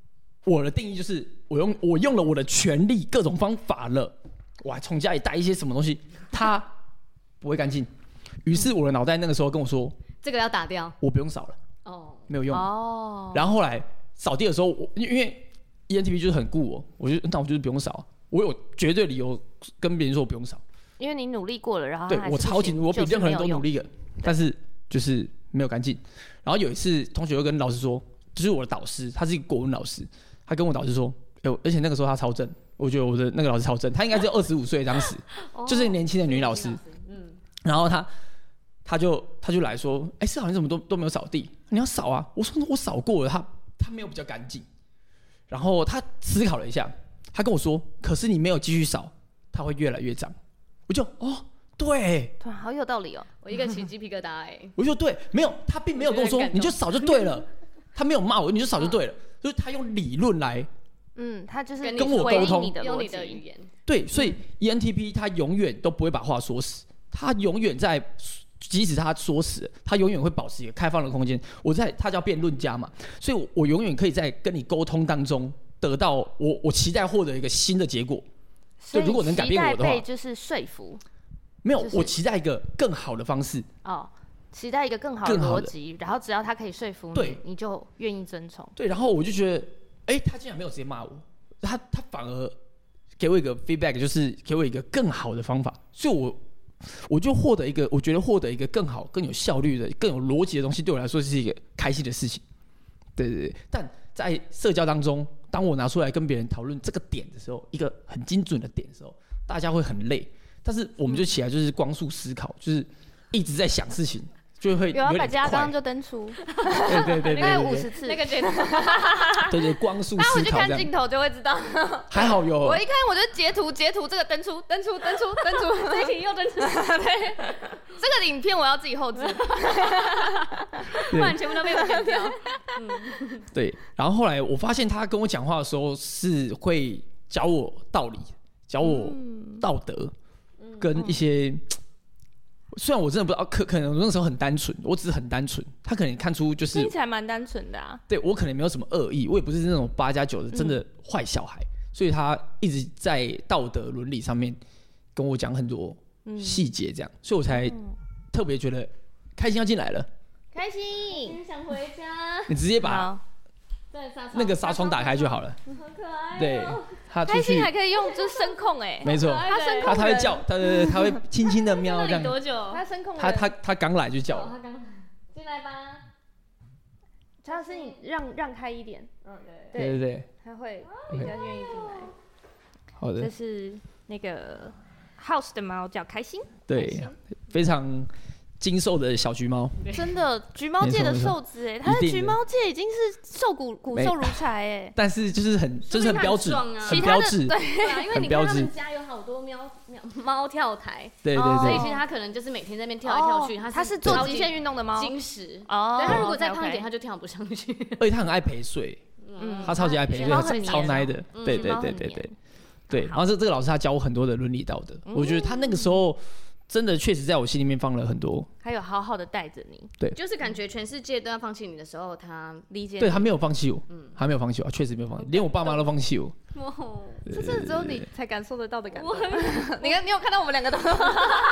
我的定义就是我用了我的权利各种方法了，我还从家里带一些什么东西，它不会干净。于是我的脑袋那个时候跟我说， 这个要打掉， 我不用扫了，没有用。然后后来扫地的时候，因为 ENTP 就是很顾我那我就是不用扫，我有绝对理由跟别人说我不用扫， 因为你努力过了，然后对我超级努力，我比任何人都努力了，但是就是没有干净。然后有一次，同学又跟老师说，就是我的导师，他是一个国文老师，他跟我导师说，而且那个时候他超正，我觉得我的那个老师超正，他应该只有25岁当时，就是年轻的女老师。然后他就来说，思豪你怎么都没有扫地？你要扫啊！我说我扫过了，他没有比较干净。然后他思考了一下，他跟我说，可是你没有继续扫，它会越来越脏。我就对， 好有道理哦， 我一个起鸡皮疙瘩我就对，没有，他并没有跟我说你就扫就对了，他没有骂我，你就扫就对了，就是他用理论来， 他就是跟我沟通， 用你的语言， 对，所以 ENTP 他永远都不会把话说死，他永远在，即使他说死了，他永远会保持一个开放的空间。他叫辩论家嘛，所以我永远可以在跟你沟通当中得到我期待获得一个新的结果。 所以如果能改变我的话， 期待被就是说服。 没有，我期待一个更好的方式。 期待一个更好的逻辑，然后只要他可以说服你，你就愿意遵从。 对，然后我就觉得，他竟然没有直接骂我，他反而给我一个 feedback， 就是给我一个更好的方法，所以我就获得一个，我觉得获得一个更好、更有效率的、更有逻辑的东西，对我来说是一个开心的事情。对，但在社交当中，当我拿出来跟别人讨论这个点的时候，一个很精准的点的时候，大家会很累。但是我们就起来就是光速思考，就是一直在想事情，就会有点快。 百家刚刚就登出， 对， 大概50次， 那个觉得， 对，光速思考。 那我去看镜头就会知道。 还好有。 我一看我就截图这个登出， 这一题又登出。 对，这个影片我要自己后置， 不然全部都被我剪掉。 对，然后后来我发现他跟我讲话的时候是会教我道理，教我道德。跟一些，虽然我真的不知道，可能我那时候很单纯，我只是很单纯，他可能看出就是听起来蛮单纯的啊。 对我可能没有什么恶意，我也不是那种8+9的真的坏小孩，所以他一直在道德伦理上面跟我讲很多细节，这样，所以我才特别觉得开心要进来了， 开心， 想回家， 你直接把那个纱窗打开就好了， 好可爱。 对，他开心还可以用就是声控没错， 他声控， 他会叫，对，他会轻轻的喵这样。 多久？ 他声控， 他刚来就叫了。 他刚进来吧。 乔老师，你让开一点。 对， 他会比较愿意进来。 好的。 这是那个 House 的猫叫开心， 对，非常精瘦的小橘猫， 真的橘猫界的瘦子它在橘猫界已经是骨瘦如柴但是就是很标志，很标志， 对啊，因为你看他们家有好多猫跳台， 对， 所以其实它可能就是每天在那边跳来跳去，它是做极限运动的猫， 精实对，它如果再胖一点，它就跳不上去， 而且它很爱陪睡，它超级爱陪睡，超奶的，对，然后这个老师他教我很多的伦理道德，我觉得他那个时候。真的确实在我心里面放了很多， 还有好好的带着你， 对， 就是感觉全世界都要放弃你的时候，他理解你， 对他没有放弃我，他没有放弃我，确实没有放弃，连我爸妈都放弃我。 这真的只有你才感受得到的感觉。你有看到我们两个都？ 刚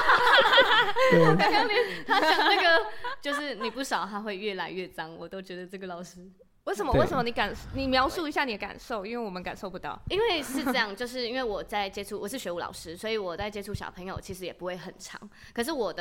刚他讲那个，就是你不扫，他会越来越脏，我都觉得这个老师。 为什么你描述一下你的感受，因为我们感受不到。 因为是这样，就是因为我在接触，我是学务老师，所以我在接触小朋友其实也不会很长。可是我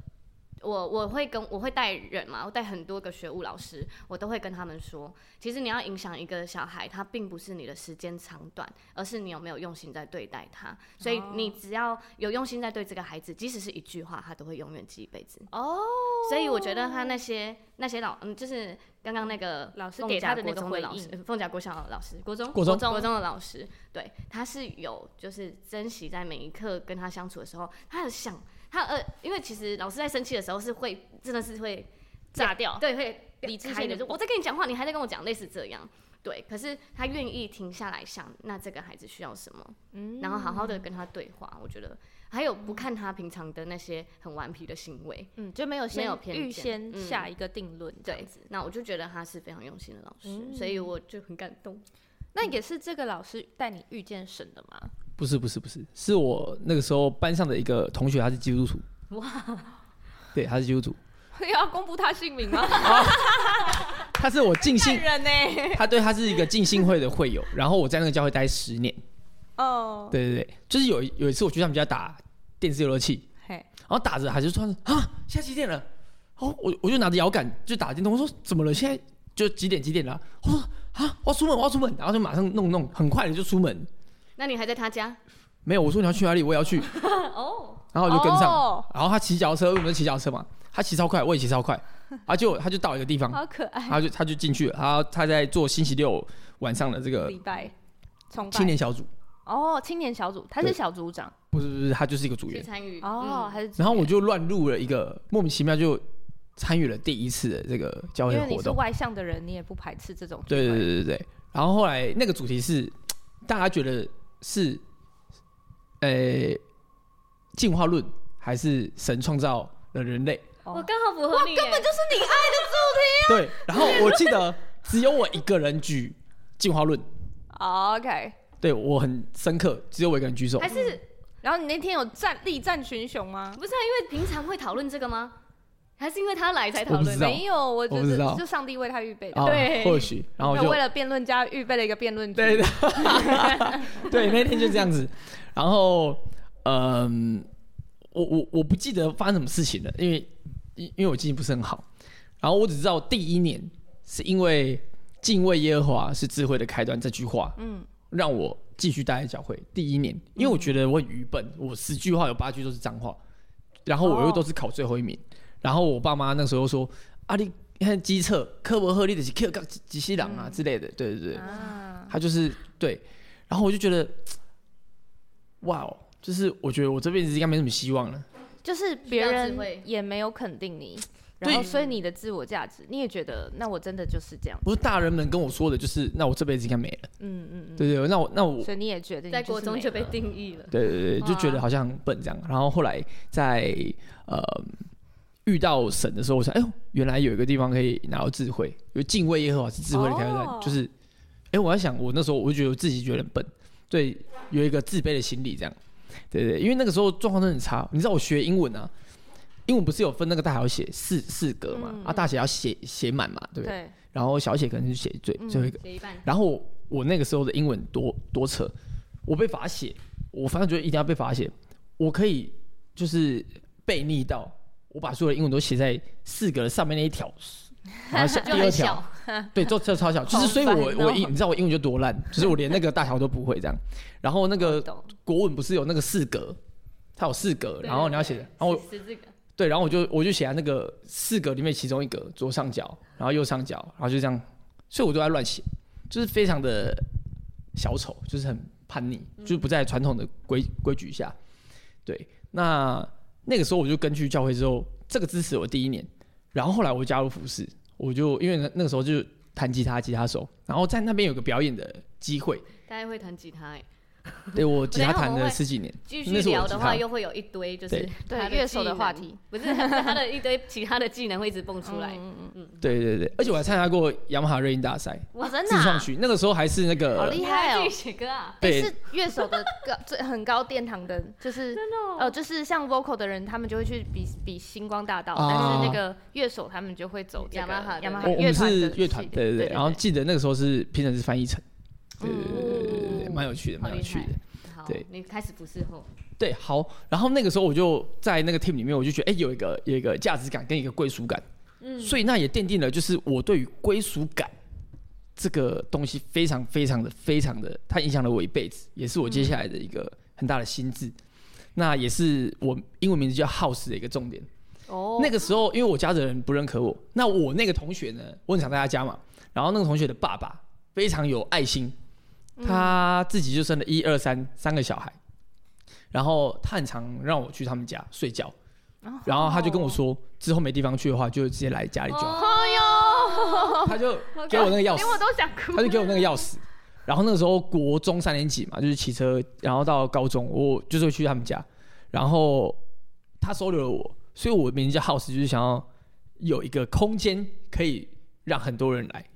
会带人嘛，我带很多个学务老师，我都会跟他们说，其实你要影响一个小孩，他并不是你的时间长短，而是你有没有用心在对待他。所以你只要有用心在对这个孩子，即使是一句话，他都会永远记一辈子。所以我觉得他那些就是刚刚那个老师给他的那个回应，凤甲国小的老师，国中的老师，对，他是有就是珍惜在每一刻跟他相处的时候，他有想。因为其实老师在生气的时候真的是会炸掉， 对，会理智线就我在跟你讲话，你还在跟我讲，类似这样，对。可是他愿意停下来想，那这个孩子需要什么，然后好好的跟他对话。我觉得还有不看他平常的那些很顽皮的行为， 就没有预先下一个定论， 对。那我就觉得他是非常用心的老师，所以我就很感动。 那也是这个老师带你遇见神的吗？ 不是，是我那个时候班上的一个同学，他是基督徒。哇，对，他是基督徒。 要公布他姓名吗？ 他是我浸信人呢。 他是一个浸信会的会友，然后我在那个教会待10年。哦，对，就是有一次我去他们家打电视游乐器，然后打着还是突然啊，现在几点了？哦，我就拿着摇杆就打电动，我说怎么了？现在就几点了？我说啊，我要出门，然后就马上弄，很快的就出门。那你还在他家？ 没有，我说你要去哪里，我也要去。哦，然后我就跟上，然后他骑脚踏车，我们就骑脚踏车嘛，他骑超快，我也骑超快，他就到一个地方， 好可爱， 他就进去了，然后他在做星期六晚上的这个礼拜青年小组。 哦，青年小组，他是小组长？ 不是，他就是一个组员。 参与哦，还是？ 然后我就乱入了一个，莫名其妙就参与了第一次的这个教会活动。 因为你是外向的人，你也不排斥这种。 对。然后后来那个主题是，大家觉得是，进化论还是神创造了人类？ 我刚好符合你， 根本就是你爱的主题。 对，然后我记得只有我一个人举进化论。 OK。 对，我很深刻，只有我一个人举手。 还是，然后你那天有力战群雄吗？ 不是啊，因为平常会讨论这个吗？还是因为他来才讨论？ 没有，我觉得就上帝为他预备的。 对， 或许，然后我就为了辩论家预备了一个辩论局。 对，对，那天就这样子。然后，我不记得发生什么事情了，因为我记性不是很好。然后我只知道第一年是因为敬畏耶和华是智慧的开端这句话，让我继续待在教会。第一年，因为我觉得我很愚笨，我10句话有8句都是脏话，然后我又都是考最后一名。然后我爸妈那时候说：“啊，你看基测科博赫利的是 Q 杠几西郎啊之类的。”对，他就是对。然后我就觉得，哇哦，就是我觉得我这辈子应该没什么希望了。 就是别人也没有肯定你。然后，所以你的自我价值，你也觉得，那我真的就是这样。 不是大人们跟我说的，就是那我这辈子应该没了。对，那我， 所以你也觉得在国中就被定义了。 对，就觉得好像笨这样。然后后来在遇到神的时候，我想，哎呦，原来有一个地方可以拿到智慧，有敬畏耶和华是智慧的开端，就是，我在想，我那时候我就觉得我自己觉得很笨，对，有一个自卑的心理这样。对，因为那个时候状况真的很差。你知道我学英文啊。英文不是有分那个大小写四格嘛？大写要写满嘛，对不对？然后小写可能是写最后一个。 写一半。 然后我那个时候的英文多扯，我被罚写，我反正觉得一定要被罚写。我可以就是背逆到，我把所有的英文都写在4格的上面那一条，然后第2条，对，就超小。就是所以你知道我英文就多烂，就是我连那个大条都不会这样。然后那个国文不是有那个4格，它有4格，然后你要写，然后对，然后我就写在那个4格里面其中1格左上角，然后右上角，然后就这样，所以我都在乱写，就是非常的小丑，就是很叛逆，就是不在传统的规矩下。对，那个时候我就跟去教会之后，这个支持我第1年，然后后来我加入服事，我就因为那个时候就弹吉他手，然后在那边有个表演的机会。 大家会弹吉他对，我吉他弹了10几年。 继续聊的话，又会有一堆就是对乐手的话题， 不是他的一堆其他的技能会一直蹦出来。 对，而且我还参加过雅马哈热音大赛， 哇，真的自创曲，那个时候还是那个好厉害哦， 自己写歌啊， 对，是乐手的很高殿堂的，就是就是像 vocal 的人，他们就会去比星光大道，但是那个乐手他们就会走雅马哈乐团的乐团，对，然后记得那个时候是评审是翻译成，对，蛮有趣的，蛮有趣的。 对，你开始服事后， 对，好，然后那个时候我就在那个 team 里面，我就觉得，有一个价值感跟一个归属感，所以那也奠定了，就是我对于归属感这个东西非常的，它影响了我一辈子，也是我接下来的一个很大的心智。那也是我英文名字叫 House 的一个重点。那个时候因为我家的人不认可我，那我那个同学呢，我很常在他家嘛，然后那个同学的爸爸非常有爱心。他自己就生了3个小孩，然后他很常让我去他们家睡觉，然后他就跟我说，之后没地方去的话，就直接来家里就好。他就给我那个钥匙， 连我都想哭。 他就给我那个钥匙，然后那个时候国中3年级嘛，就是骑车，然后到高中，我就是会去他们家，然后他收留了我，所以我名字叫 House， 就是想要有一个空间可以让很多人来，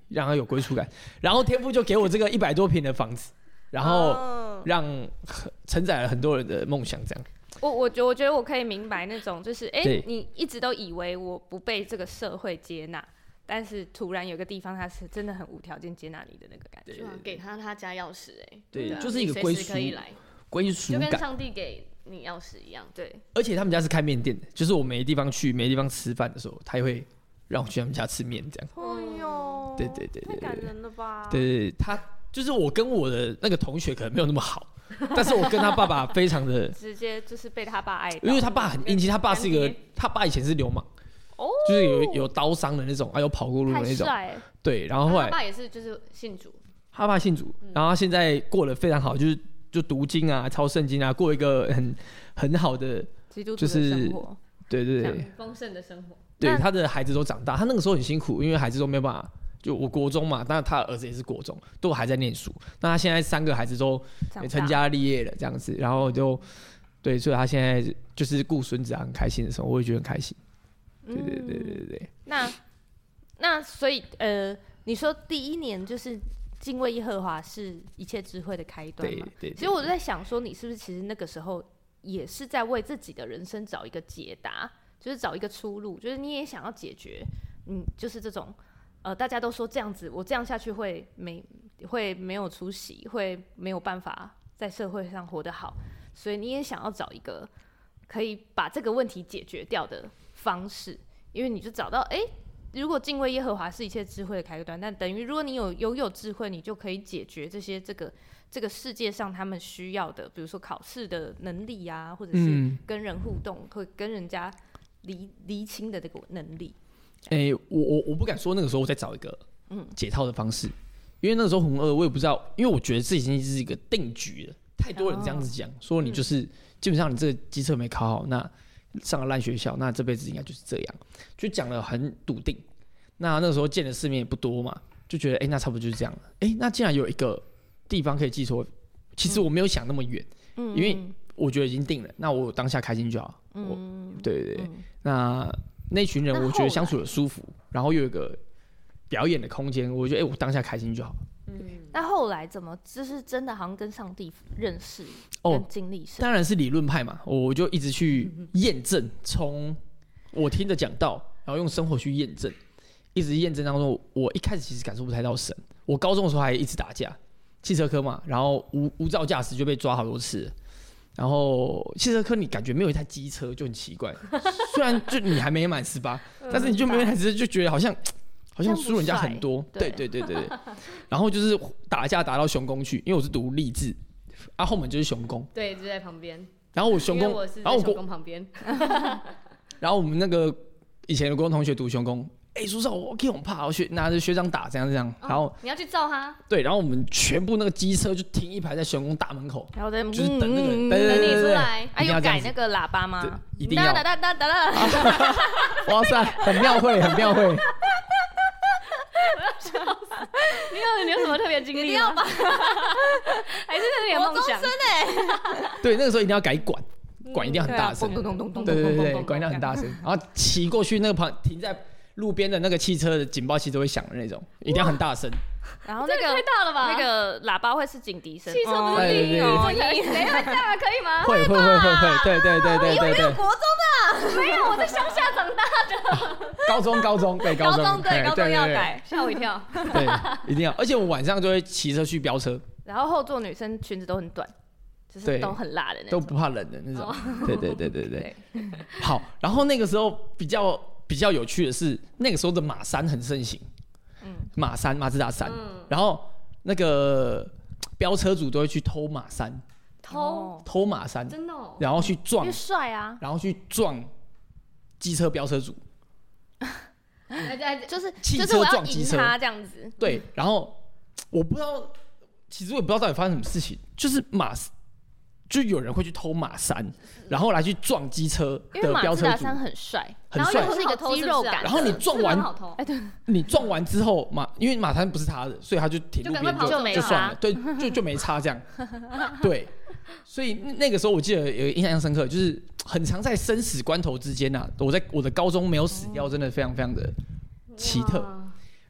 让他有归属感。然后天父就给我这个100多坪的房子，然后让承载了很多人的梦想，这样。 我觉得我可以明白那种，就是你一直都以为我不被这个社会接纳，但是突然有个地方他是真的很无条件接纳你的那个感觉。 给他家钥匙， 对，就是一个归属，归属感， 就跟上帝给你钥匙一样。对， 而且他们家是开面店的，就是我没地方去、没地方吃饭的时候，他也会让我去他们家吃面，这样。 哎呦， 对对对， 太感人了吧？ 对，他就是我跟我的那个同学可能没有那么好，但是我跟他爸爸非常的直接就是被他爸爱到， 因为他爸很硬气，他爸是一个，他爸以前是流氓。就是有刀伤的那种，有跑过路的那种。对，然后后来他爸也是就是信主， 他爸信主，然后他现在过得非常好，就读经啊、抄圣经啊，过一个很好的基督徒的生活。 对对对， 丰盛的生活。 对，他的孩子都长大，他那个时候很辛苦，因为孩子都没有办法。就我国中嘛，但他儿子也是国中，都还在念书。那他现在3个孩子都成家立业了，这样子，然后就对，所以他现在就是顾孙子啊，很开心的时候，我也觉得很开心。对。 那所以你说第1年就是敬畏耶和华是一切智慧的开端嘛？对。其实我就在想说，你是不是其实那个时候也是在为自己的人生找一个解答，就是找一个出路，就是你也想要解决，就是这种大家都说这样子，我这样下去会没有出息，会没有办法在社会上活得好，所以你也想要找一个可以把这个问题解决掉的方式，因为你就找到如果敬畏耶和华是一切智慧的开端，但等于如果你拥有智慧，你就可以解决这些这个世界上他们需要的，比如说考试的能力啊，或者是跟人互动，或跟人家厘清的这个能力。 我不敢说那个时候我在找一个解套的方式，因为那个时候很饿，我也不知道，因为我觉得这已经是一个定局了，太多人这样子讲，说你就是基本上你这个机测没考好，那上了烂学校，那这辈子应该就是这样，就讲得很笃定。那个时候见的世面也不多嘛，就觉得那差不多就是这样了。那既然有一个地方可以寄托，其实我没有想那么远，因为我觉得已经定了，那我当下开心就好。对，那群人我觉得相处的舒服，然后又有一个表演的空间，我觉得我当下开心就好。 那后来怎么就是真的好像跟上帝认识跟经历上？ 当然是理论派嘛，我就一直去验证，从我听的讲道，然后用生活去验证，一直验证当中，我一开始其实感受不太到神。我高中的时候还一直打架，汽车科嘛，然后无照驾驶就被抓好多次了。然后汽车科你感觉没有一台机车就很奇怪，虽然就你还没满18，但是你就没有一台车就觉得好像输人家很多。对。然后就是打架打到雄工去，因为我是读励志，后门就是雄工， 对，就在旁边。 然后我雄工， 然后我雄工旁边， 然后我们那个以前的国中同学读雄工。叔叔，我很怕，我拿着学长打，这样，然后你要去揍他。对， 然后我们全部那个机车就停一排在雄工大门口， 然后在就是等那个人， 等你出来。 有改那个喇叭吗？ 一定要。 哒。 哇塞，很庙会。 你有什么特别经历吗？还是你的梦想？ 对，那个时候一定要改管一定要很大声，对，管一定要很大声，然后骑过去那个停在路边的那个汽车的警报器都会响的那种，一定要很大声。 然后那个太大了吧？ 那个喇叭会是警笛声， 汽车不是低音哦，谁会这样？可以吗？ 会，对。 有没有国中的？ 没有，我在乡下长大的。 高中对，高中要改，吓我一跳。 对，一定要，而且我晚上就会骑车去飙车， 然后后座女生裙子都很短。就是都很辣的那种， 都不怕冷的那种。对。好，然后那个时候比较有趣的是，那个时候的马3很盛行，马自达3，然后那个飙车主都会去偷马3，偷马3， 真的哦， 然后去撞， 因为帅啊， 然后去撞机车飙车主， 就是汽车撞机车他这样子。 对，然后我不知道，其实我也不知道到底发生什么事情，就是就有人会去偷马3，然后来去撞机车的飙车主。因为马自达3 很帅， 然后又是一个肌肉感。 然后你撞完， 对， 你撞完之后因为马3不是他的，所以他就停路边就算了，对，就没差这样。对，所以那个时候我记得有印象深刻，就是很常在生死关头之间我的高中没有死掉，真的非常非常的奇特。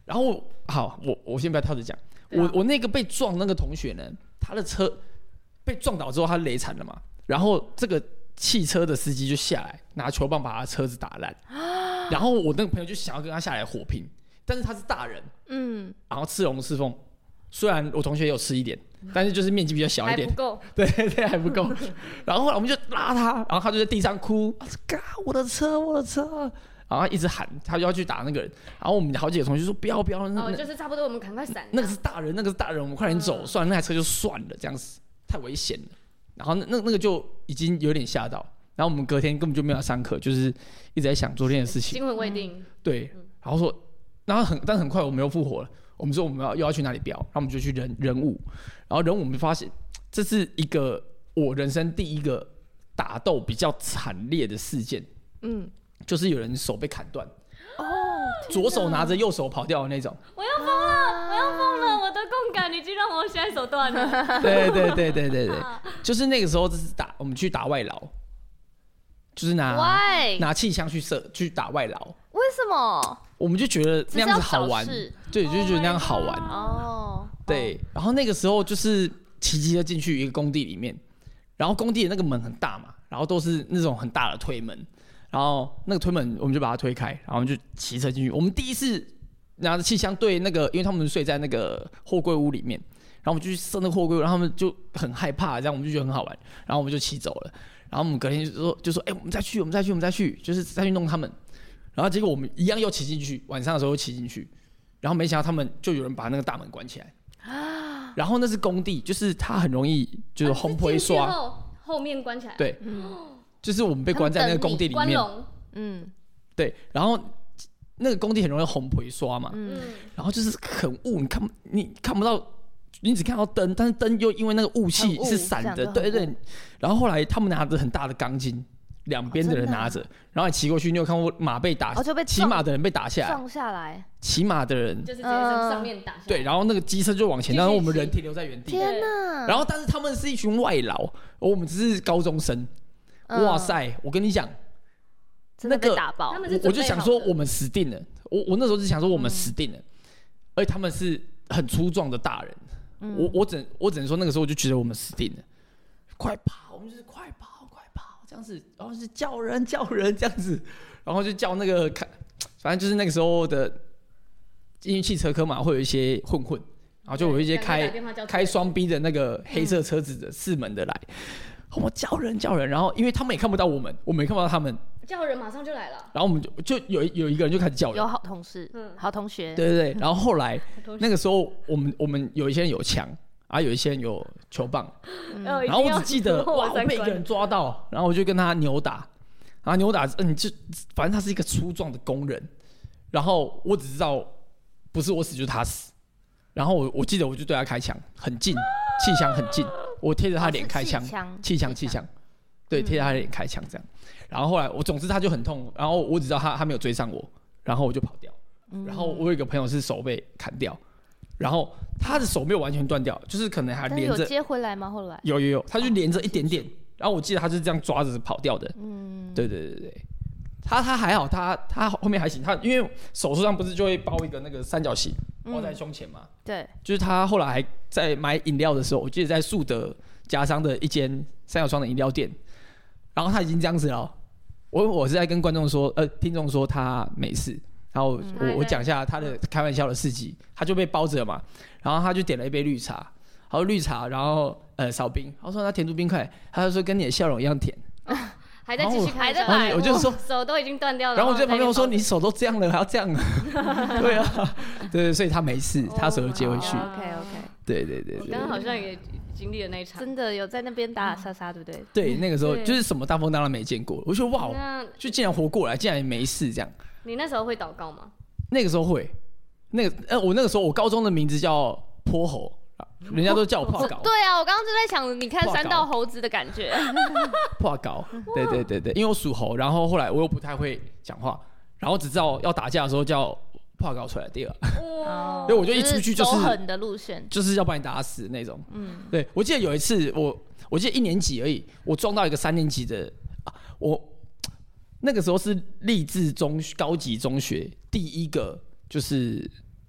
然后好，我先不要跳着讲，我那个被撞那个同学呢，他的车被撞倒之后，他累惨了嘛，然后这个汽车的司机就下来拿球棒把他车子打烂，然后我那个朋友就想要跟他下来火拼，但是他是大人，然后刺龙刺凤，虽然我同学有吃一点，但是就是面积比较小一点， 还不够， 对，还不够。然后后来我们就拉他，然后他就在地上哭，我的车，我的车。然后他一直喊，他就要去打那个人。然后我们好几个同学说不要， 就是差不多，我们赶快闪。 那个是大人，我们快点走，算了，那台车就算了，这样子太危险了。然后那个就已经有点嚇到。然后我们隔天根本就没有上课，就是一直在想昨天的事情， 惊魂未定。 对，然后说，但很快我们又复活了。我们说我们又要去哪里飙，然后我们就去人武。然后人武我们发现这是一个我人生第一个打斗比较惨烈的事件。就是有人手被砍断，左手拿着右手跑掉的那种。 我要疯了！我的共感已经让我现在手断了。 对，就是那个时候，就是我们去打外劳，就是拿气枪去打外劳。 为什么？ 我们就觉得那样子好玩，对，就觉得那样好玩。对，然后那个时候就是骑机车进去一个工地里面，然后工地的那个门很大嘛，然后都是那种很大的推门。然后那个推门，我们就把它推开，然后我们就骑车进去。我们第一次拿着气枪对那个，因为他们睡在那个货柜屋里面，然后我们就去射那个货柜屋，然后他们就很害怕，这样我们就觉得很好玩，然后我们就骑走了。然后我们隔天就说，我们再去，就是再去弄他们。然后结果我们一样又骑进去，晚上的时候又骑进去，然后没想到他们就有人把那个大门关起来。然后那是工地，就是它很容易就是轰灰刷， 后面关起来。 对。就是我们被关在那个工地里面，对，然后那个工地很容易红灰刷嘛，然后就是很雾，你看不到，你只看到灯，但是灯又因为那个雾气是闪的，对。然后后来他们拿着很大的钢筋，两边的人拿着，然后你骑过去，你有看过马被打，骑马的人被打下来， 撞下来， 骑马的人就是直接从上面打下来， 对，然后那个机车就往前，然后我们人停留在原地， 天哪！ 然后但是他们是一群外劳，我们只是高中生。哇塞！我跟你讲， 真的被打爆， 我就想说我们死定了。我那时候就想说我们死定了，而且他们是很粗壮的大人。我只能说那个时候我就觉得我们死定了。快跑！我们就是快跑这样子，然后是叫人这样子，然后就叫那个反正就是那个时候的，因为汽车科嘛会有一些混，然后就有一些开双 B 的那个黑色车子的4门的来。我叫人，然后因为他们也看不到我们也看不到他们， 叫人马上就来了。 然后我们就有一个人就开始叫人， 有好同事，好同学， 对。然后后来那个时候，我们有一些人有枪，然后有一些人有球棒，然后我只记得我被一个人抓到，然后我就跟他扭打，然后扭打，反正他是一个粗壮的工人，然后我只知道不是我死就是他死，然后我记得我就对他开枪，很近，气枪很近。我贴着他脸开枪，气枪，对，贴着他脸开枪这样。然后后来总之他就很痛，然后我只知道他没有追上我，然后我就跑掉。然后我有一个朋友是手被砍掉，然后他的手没有完全断掉，就是可能还连着。 有接回来吗？后来有，他就连着一点点。然后我记得他是这样抓着跑掉的。对。他还好，他后面还行。他因为手术上不是就会包一个那个三角形包在胸前嘛？ 对。 就是他后来还在买饮料的时候，我记得在树德家商的一间三角窗的饮料店，然后他已经这样子了。我是在跟观众说，听众说他没事。然后我讲一下他的开玩笑的事迹，他就被包着嘛，然后他就点了一杯绿茶，然后绿茶，然后少冰，他说他甜度冰块，他就说跟你的笑容一样甜。 还在继续还在买， 我就说手都已经断掉了。 然后我就在旁边我说你手都这样了还要这样对啊，对，所以他没事，他手就接回去。 OK。 对。 我刚刚好像也经历了那一场， 真的有在那边打打杀杀，对不对？ 对，那个时候就是什么大风大浪没见过，我就哇，就竟然活过来，竟然也没事这样。 你那时候会祷告吗？ 那个时候会，我那个时候我高中的名字叫泼猴。人家都叫我破稿。 对啊，我刚刚就在想，你看山道猴子的感觉。 破稿，对，因为我属猴，然后后来我又不太会讲话，然后只知道要打架的时候叫破稿出来第二。所以我就一出去就是走狠的路线， 就是要把你打死那种。对，我记得有一次我记得1年级而已，我撞到一个3年级的，我那个时候是立志高级中学第一个就是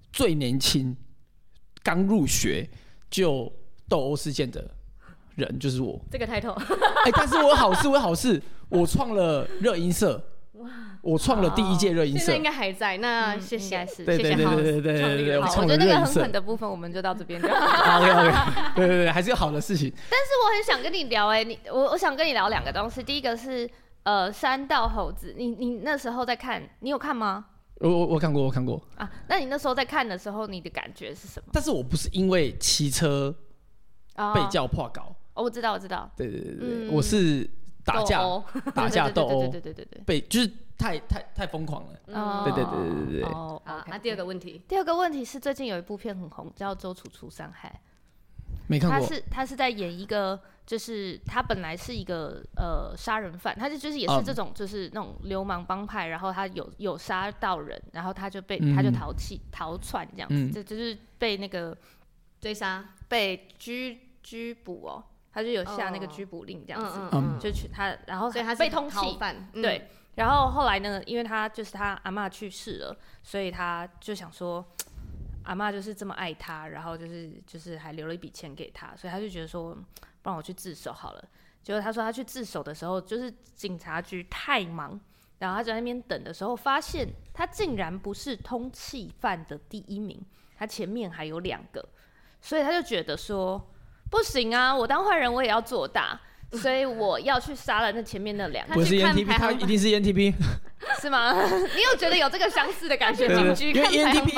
最年轻、刚入学就斗殴事件的人就是我。 这个title， 但是我有好事，我创了热音社。我创了第1届热音社， 现在应该还在。那谢谢， 对，我觉得那个很狠的部分我们就到这边就好。OK， 对，还是有好的事情。 但是我很想跟你聊，我想跟你聊2个东西。第一个是山道猴子，你那时候在看，你有看吗？ 我看过啊。那你那时候在看的时候，你的感觉是什么？ 但是我不是因为骑车被叫破稿。 我知道。 对，我是打架斗殴， 对， 被就是太疯狂了。对。 好，那第二个问题是最近有一部片很红，叫《周楚除三害》， 没看过。 他是在演一个，就是他本来是一个杀人犯，他就是也是这种就是那种流氓帮派，然后他有杀到人，然后他就逃窜这样子，就是被那个追杀， 被拘捕哦。他就有下那个拘捕令这样子，就去他，然后所以他被通缉，对。然后后来呢，因为他阿嬷去世了，所以他就想说，阿嬷就是这么爱他，然后就是还留了一笔钱给他，所以他就觉得说，不然我去自首好了。结果他说他去自首的时候，就是警察局太忙，然后他在那边等的时候，发现他竟然不是通缉犯的第1名，他前面还有2个，所以他就觉得说。不行啊！我当坏人我也要做大，所以我要去杀了那前面那2个。 不是 ENTP， 他一定是 ENTP， 是吗？你有觉得有这个相似的感觉吗？ 因为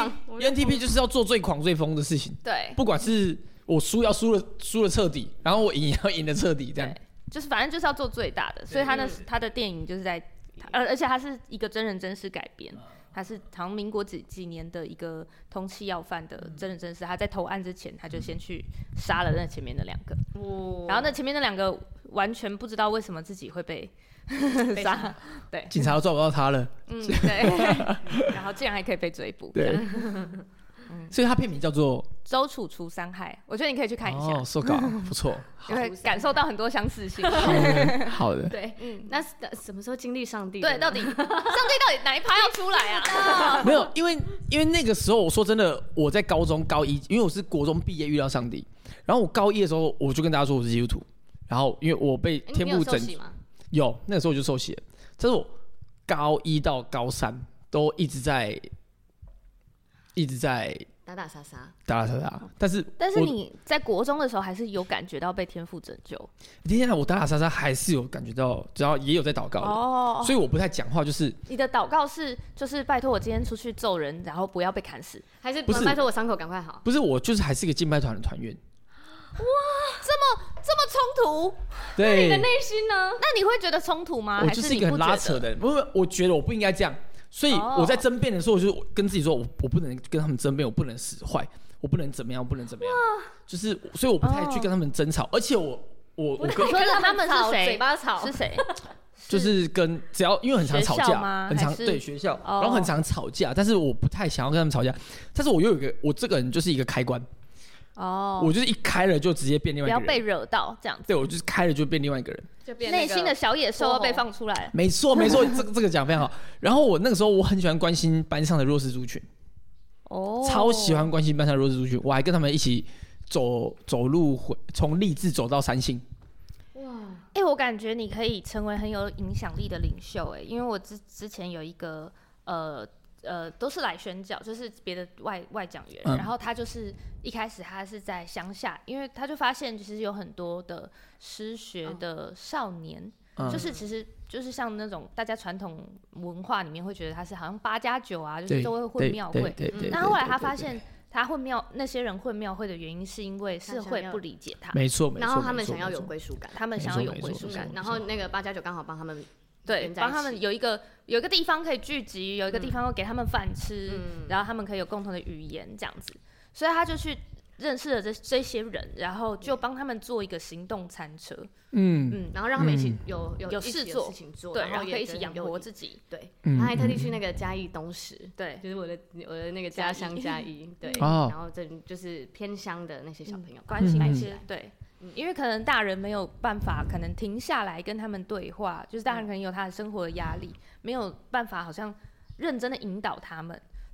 ENTP 就是要做最狂最疯的事情。 对， 不管是我输了彻底，然后我赢也要赢得彻底，这样。 就是反正就是要做最大的，所以他的电影就是在，而且他是一个真人真事改编。他是好像民国几年的一个通缉要犯的真人真事，他在投案之前，他就先去杀了那前面的2个，然后那前面那2个完全不知道为什么自己会被杀，对， 警察都抓不到他了， 对，然后竟然还可以被追捕， 对，所以他片名叫做《 周楚除三害》，我觉得你可以去看一下。 哦，说稿不错， 你会感受到很多相似性。 好的， 对，那什么时候经历上帝？ 对，到底上帝到底哪一趴要出来啊？ 没有，因为那个时候，我说真的，我在高中高1，因为我是国中毕业遇到上帝，然后我高1的时候，我就跟大家说我是基督徒，然后因为我被天父有那个时候我就受洗了，这是我高1到高3都一直在打杀杀， 但是你在国中的时候还是有感觉到被天父拯救。 天啊，我打杀杀还是有感觉到，只要也有在祷告的，所以我不太讲话。就是你的祷告就是拜托我今天出去揍人，然后不要被砍死， 还是不是拜托我伤口赶快好？ 不是，我就是还是一个敬拜团的团员。 哇，这么冲突， 对， 那你的内心呢？ 那你会觉得冲突吗？ 我就是一个很拉扯的人，不是，我觉得我不应该这样。所以我在争辩的时候，我就跟自己说，我不能跟他们争辩，我不能使坏，我不能怎么样，就是所以我不太去跟他们争吵，而且我跟他们是谁？ 嘴巴吵是谁？ 就是只要因为很常吵架，很常对学校，然后很常吵架，但是我不太想要跟他们吵架，但是我又有我这个人就是一个开关。我就是一开了就直接变另外一个人， 不要被惹到这样子。 对，我就是开了就变另外一个人， 就变内心的小野兽被放出来。 没错，这个讲非常好。然后我那个时候我很喜欢关心班上的弱势族群，超喜欢关心班上的弱势族群，我还跟他们一起走路从励志走到三星。 哇，我感觉你可以成为很有影响力的领袖，因为我之前有一个都是来宣教，就是别的外讲员，然后他就是一开始他是在乡下，因为他就发现其实有很多的失学的少年，就是其实就是像那种大家传统文化里面会觉得他是好像8+9啊，就是都会混庙会。那后来他发现他那些人混庙会的原因是因为社会不理解他， 没错， 然后他们想要有归属感，然后那个8+9刚好帮他们。 对，帮他们有一个地方可以聚集，有一个地方会给他们饭吃，然后他们可以有共同的语言这样子，所以他就去认识了这些人，然后就帮他们做一个行动餐车， 然后让他们一起有事做， 对，然后可以一起养活自己， 对，他还特地去那个嘉义东石，对，就是我的那个家乡嘉义，对，然后这就是偏乡的那些小朋友关心那些，对。因为可能大人没有办法，可能停下来跟他们对话，就是大人可能有他的生活的压力，没有办法好像认真的引导他们，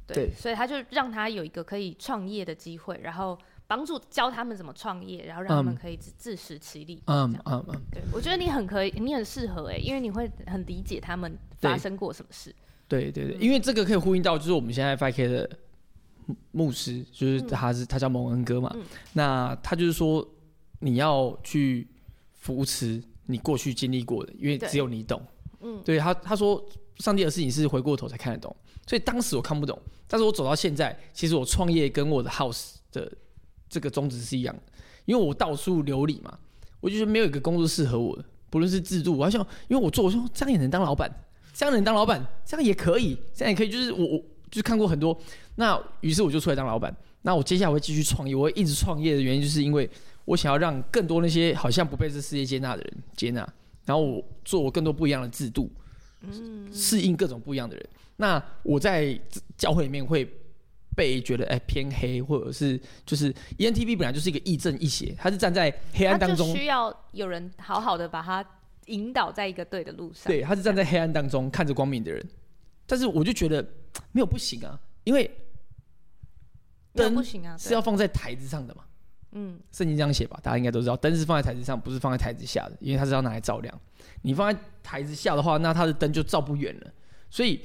对，所以他就让他有一个可以创业的机会，然后教他们怎么创业，然后让他们可以自食其力。对，我觉得你很适合因为你会很理解他们发生过什么事。 对，因为这个可以呼应到，就是我们现在 5K 的牧师，就是他叫蒙恩哥嘛，那他就是说你要去扶持你过去经历过的，因为只有你懂。对，他说上帝的事情是回过头才看得懂，所以当时我看不懂，但是我走到现在，其实我创业跟我的 house 的这个宗旨是一样的，因为我到处流离嘛，我就觉得没有一个工作适合我的，不论是制度，我想，因为我说这样也能当老板，这样也可以，就是我就是看过很多，那于是我就出来当老板，那我接下来会继续创业，我会一直创业的原因就是因为我想要让更多那些好像不被这世界接纳的人接纳，然后我做我更多不一样的制度，适应各种不一样的人。那我在教会里面会被觉得偏黑，或者是就是 ENTP 本来就是一个亦正亦邪，他是站在黑暗当中， 他就需要有人好好的把他引导在一个对的路上。 对，他是站在黑暗当中看着光明的人。但是我就觉得没有不行啊，因为灯是要放在台子上的嘛。圣经这样写吧，大家应该都知道，灯是放在台子上，不是放在台子下的，因为它是要拿来照亮。你放在台子下的话，那它的灯就照不远了。所以，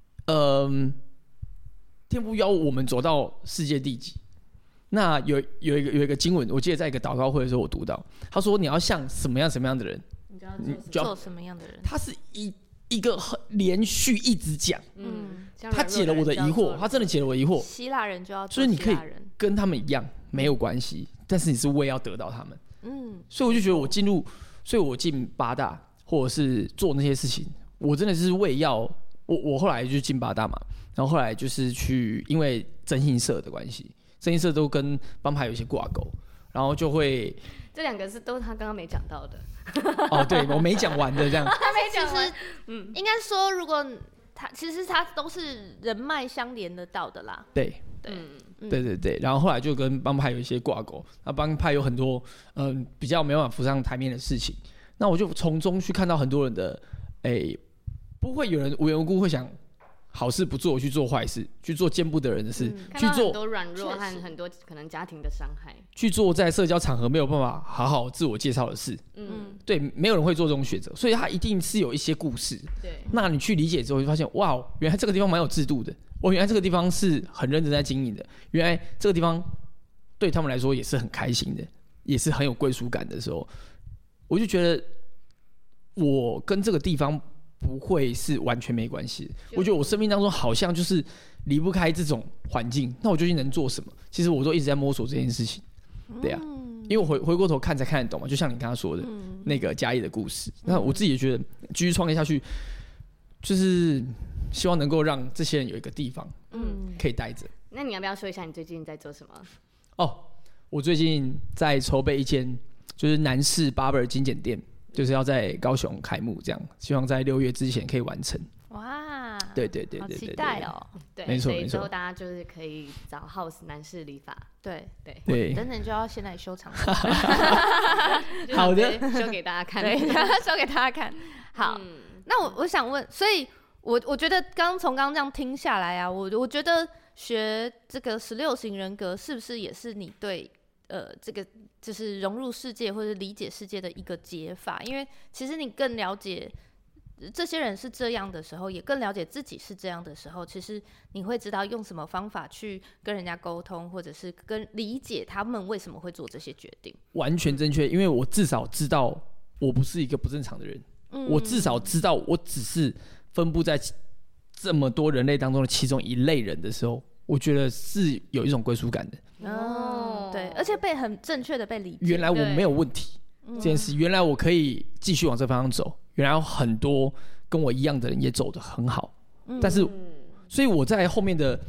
天父要我们走到世界第几？那有一个经文，我记得在一个祷告会的时候我读到，他说你要像什么样的人， 你就要做什么样的人。 他是一个连续一直讲，他解了我的疑惑，他真的解了我的疑惑。 希腊人就要做所以你可以跟他们一样没有关系，但是你是为要得到他们。所以我就觉得我进八大或者是做那些事情，我真的是为要我后来就进八大嘛，然后后来就是因为征信社的关系，征信社都跟帮派有一些挂钩，然后就会这两个都是他刚刚没讲到的。 对，我没讲完的这样。 他没讲完，应该说如果其实他都是人脉相连得到的啦。 对，然后后来就跟帮派有一些挂钩，那帮派有很多比较没办法浮上台面的事情，那我就从中去看到很多人的不会有人无缘无故会想好事不做去做坏事，去做见不得人的事， 去做很多软弱和很多可能家庭的伤害， 去做在社交场合没有办法好好自我介绍的事。对，没有人会做这种选择，所以他一定是有一些故事。 对， 那你去理解之后，就发现哇，原来这个地方蛮有制度的，原来这个地方是很认真在经营的，原来这个地方对他们来说也是很开心的，也是很有归属感的时候，我就觉得我跟这个地方不会是完全没关系的。我觉得我生命当中好像就是离不开这种环境，那我究竟能做什么？其实我都一直在摸索这件事情。对啊，因为我回过头看才看得懂嘛，就像你刚刚说的那个嘉义的故事。那我自己也觉得继续创业下去，就是希望能够让这些人有一个地方可以待着。 那你要不要说一下你最近在做什么？ 我最近在筹备一间就是男士 barber 精简店，就是要在高雄开幕，这样希望在6月之前可以完成。 哇， 对， 好期待哦！ 对， 没错， 所以之后大家就是可以找 House 男士理发。 对， 等等就要先来修长。 好的， 修给大家看。 对，修给大家看。好，那我想问，所以我觉得从刚刚这样听下来啊，我觉得学这个16型人格是不是也是你对这个就是融入世界或者理解世界的一个解法？因为其实你更了解这些人是这样的时候，也更了解自己是这样的时候，其实你会知道用什么方法去跟人家沟通，或者是理解他们为什么会做这些决定。 完全正确，因为我至少知道我不是一个不正常的人，我至少知道我只是分布在这么多人类当中的其中一类人的时候，我觉得是有一种归属感的。 对，而且很正确的被理解。 原来我没有问题这件事，原来我可以继续往这方向走。原来有很多跟我一样的人也走得很好，但是，所以我在后面的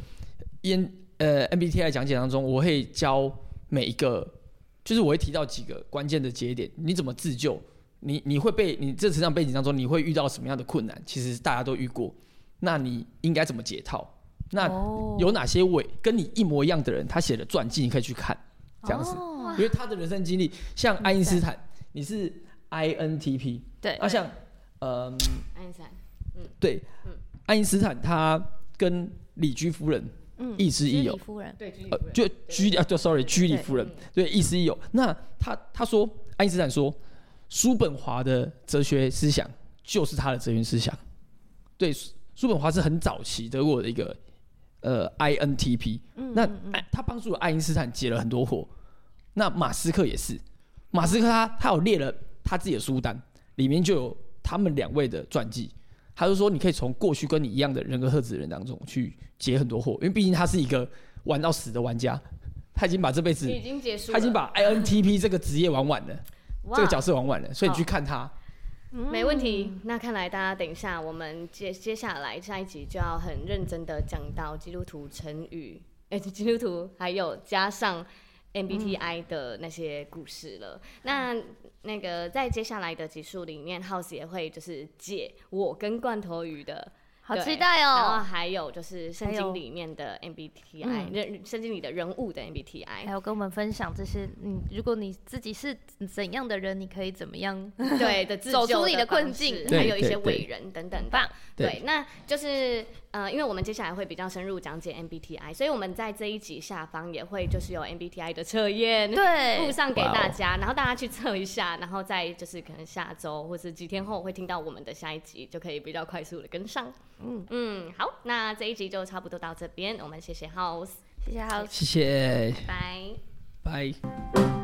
MBTI 讲解当中，我会教每一个，就是我会提到几个关键的节点，你怎么自救？你会你这成长背景当中，你会遇到什么样的困难？其实大家都遇过，那你应该怎么解套？那有哪些跟你一模一样的人，他写的传记你可以去看，这样子，因为他的人生经历，像爱因斯坦，你是 INTP， 对， 像爱因斯坦， 对，爱因斯坦他跟李居夫人亦师亦友。 对， 居里夫人，对，亦师亦友。那他说，爱因斯坦说，叔本华的哲学思想就是他的哲学思想。对，叔本华是很早期德国的一个INTP，那他帮助了爱因斯坦解了很多惑。那马斯克也是，马斯克他有列了他自己的书单，里面就有他们2位的传记。他就说，你可以从过去跟你一样的人格特质的人当中去解很多惑，因为毕竟他是一个玩到死的玩家，他已经把这辈子已经结束了， 他已经把 INTP 这个职业玩完了，这个角色玩完了，所以你去看他。 没问题。那看来大家等一下，我们接下来下一集就要很认真的讲到基督徒成语，基督徒还有加上 MBTI 的那些故事了。那个在接下来的集数里面 ，House 也会就是解我跟罐头鱼的。 好期待哦！ 然后还有就是圣经里面的 MBTI，圣经里的人物的 MBTI， 还有跟我们分享这些，如果你自己是怎样的人，你可以怎么样对的走出你的困境， 还有一些伟人等等吧。对，那就是因为我们接下来会比较深入讲解 MBTI， 所以我们在这一集下方也会就是有 MBTI 的测验， 对， 附上给大家，然后大家去测一下，然后再就是可能下周或是几天后会听到我们的下一集，就可以比较快速的跟上。好，那这一集就差不多到这边，我们谢谢 House， 谢谢 House， 谢谢， 拜拜。